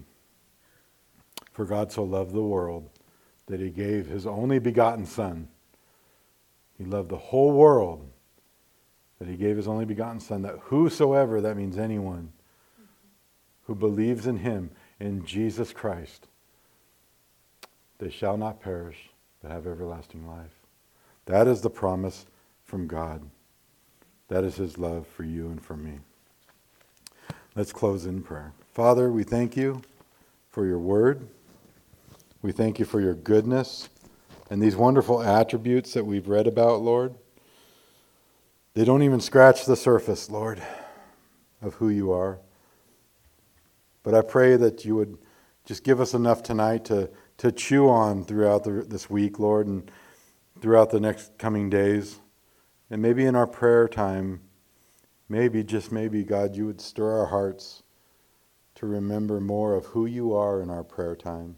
For God so loved the world that he gave his only begotten Son. He loved the whole world that he gave his only begotten Son, that whosoever, that means anyone, who believes in him, in Jesus Christ, they shall not perish, but have everlasting life. That is the promise from God. That is his love for you and for me. Let's close in prayer. Father, we thank you for your word. We thank you for your goodness and these wonderful attributes that we've read about, Lord. They don't even scratch the surface, Lord, of who you are. But I pray that you would just give us enough tonight to chew on throughout this week, Lord, and throughout the next coming days. And maybe in our prayer time, just maybe, God, you would stir our hearts to remember more of who you are in our prayer time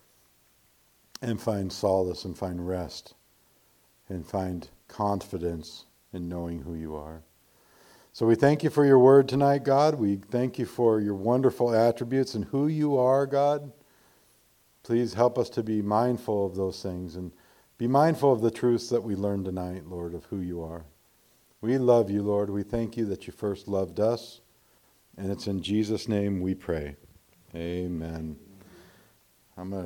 and find solace and find rest and find confidence in knowing who you are. So we thank you for your word tonight, God. We thank you for your wonderful attributes and who you are, God. Please help us to be mindful of those things and Be mindful of the truths that we learned tonight, Lord, of who you are. We love you, Lord. We thank you that you first loved us. And it's in Jesus' name we pray. Amen. I'm going to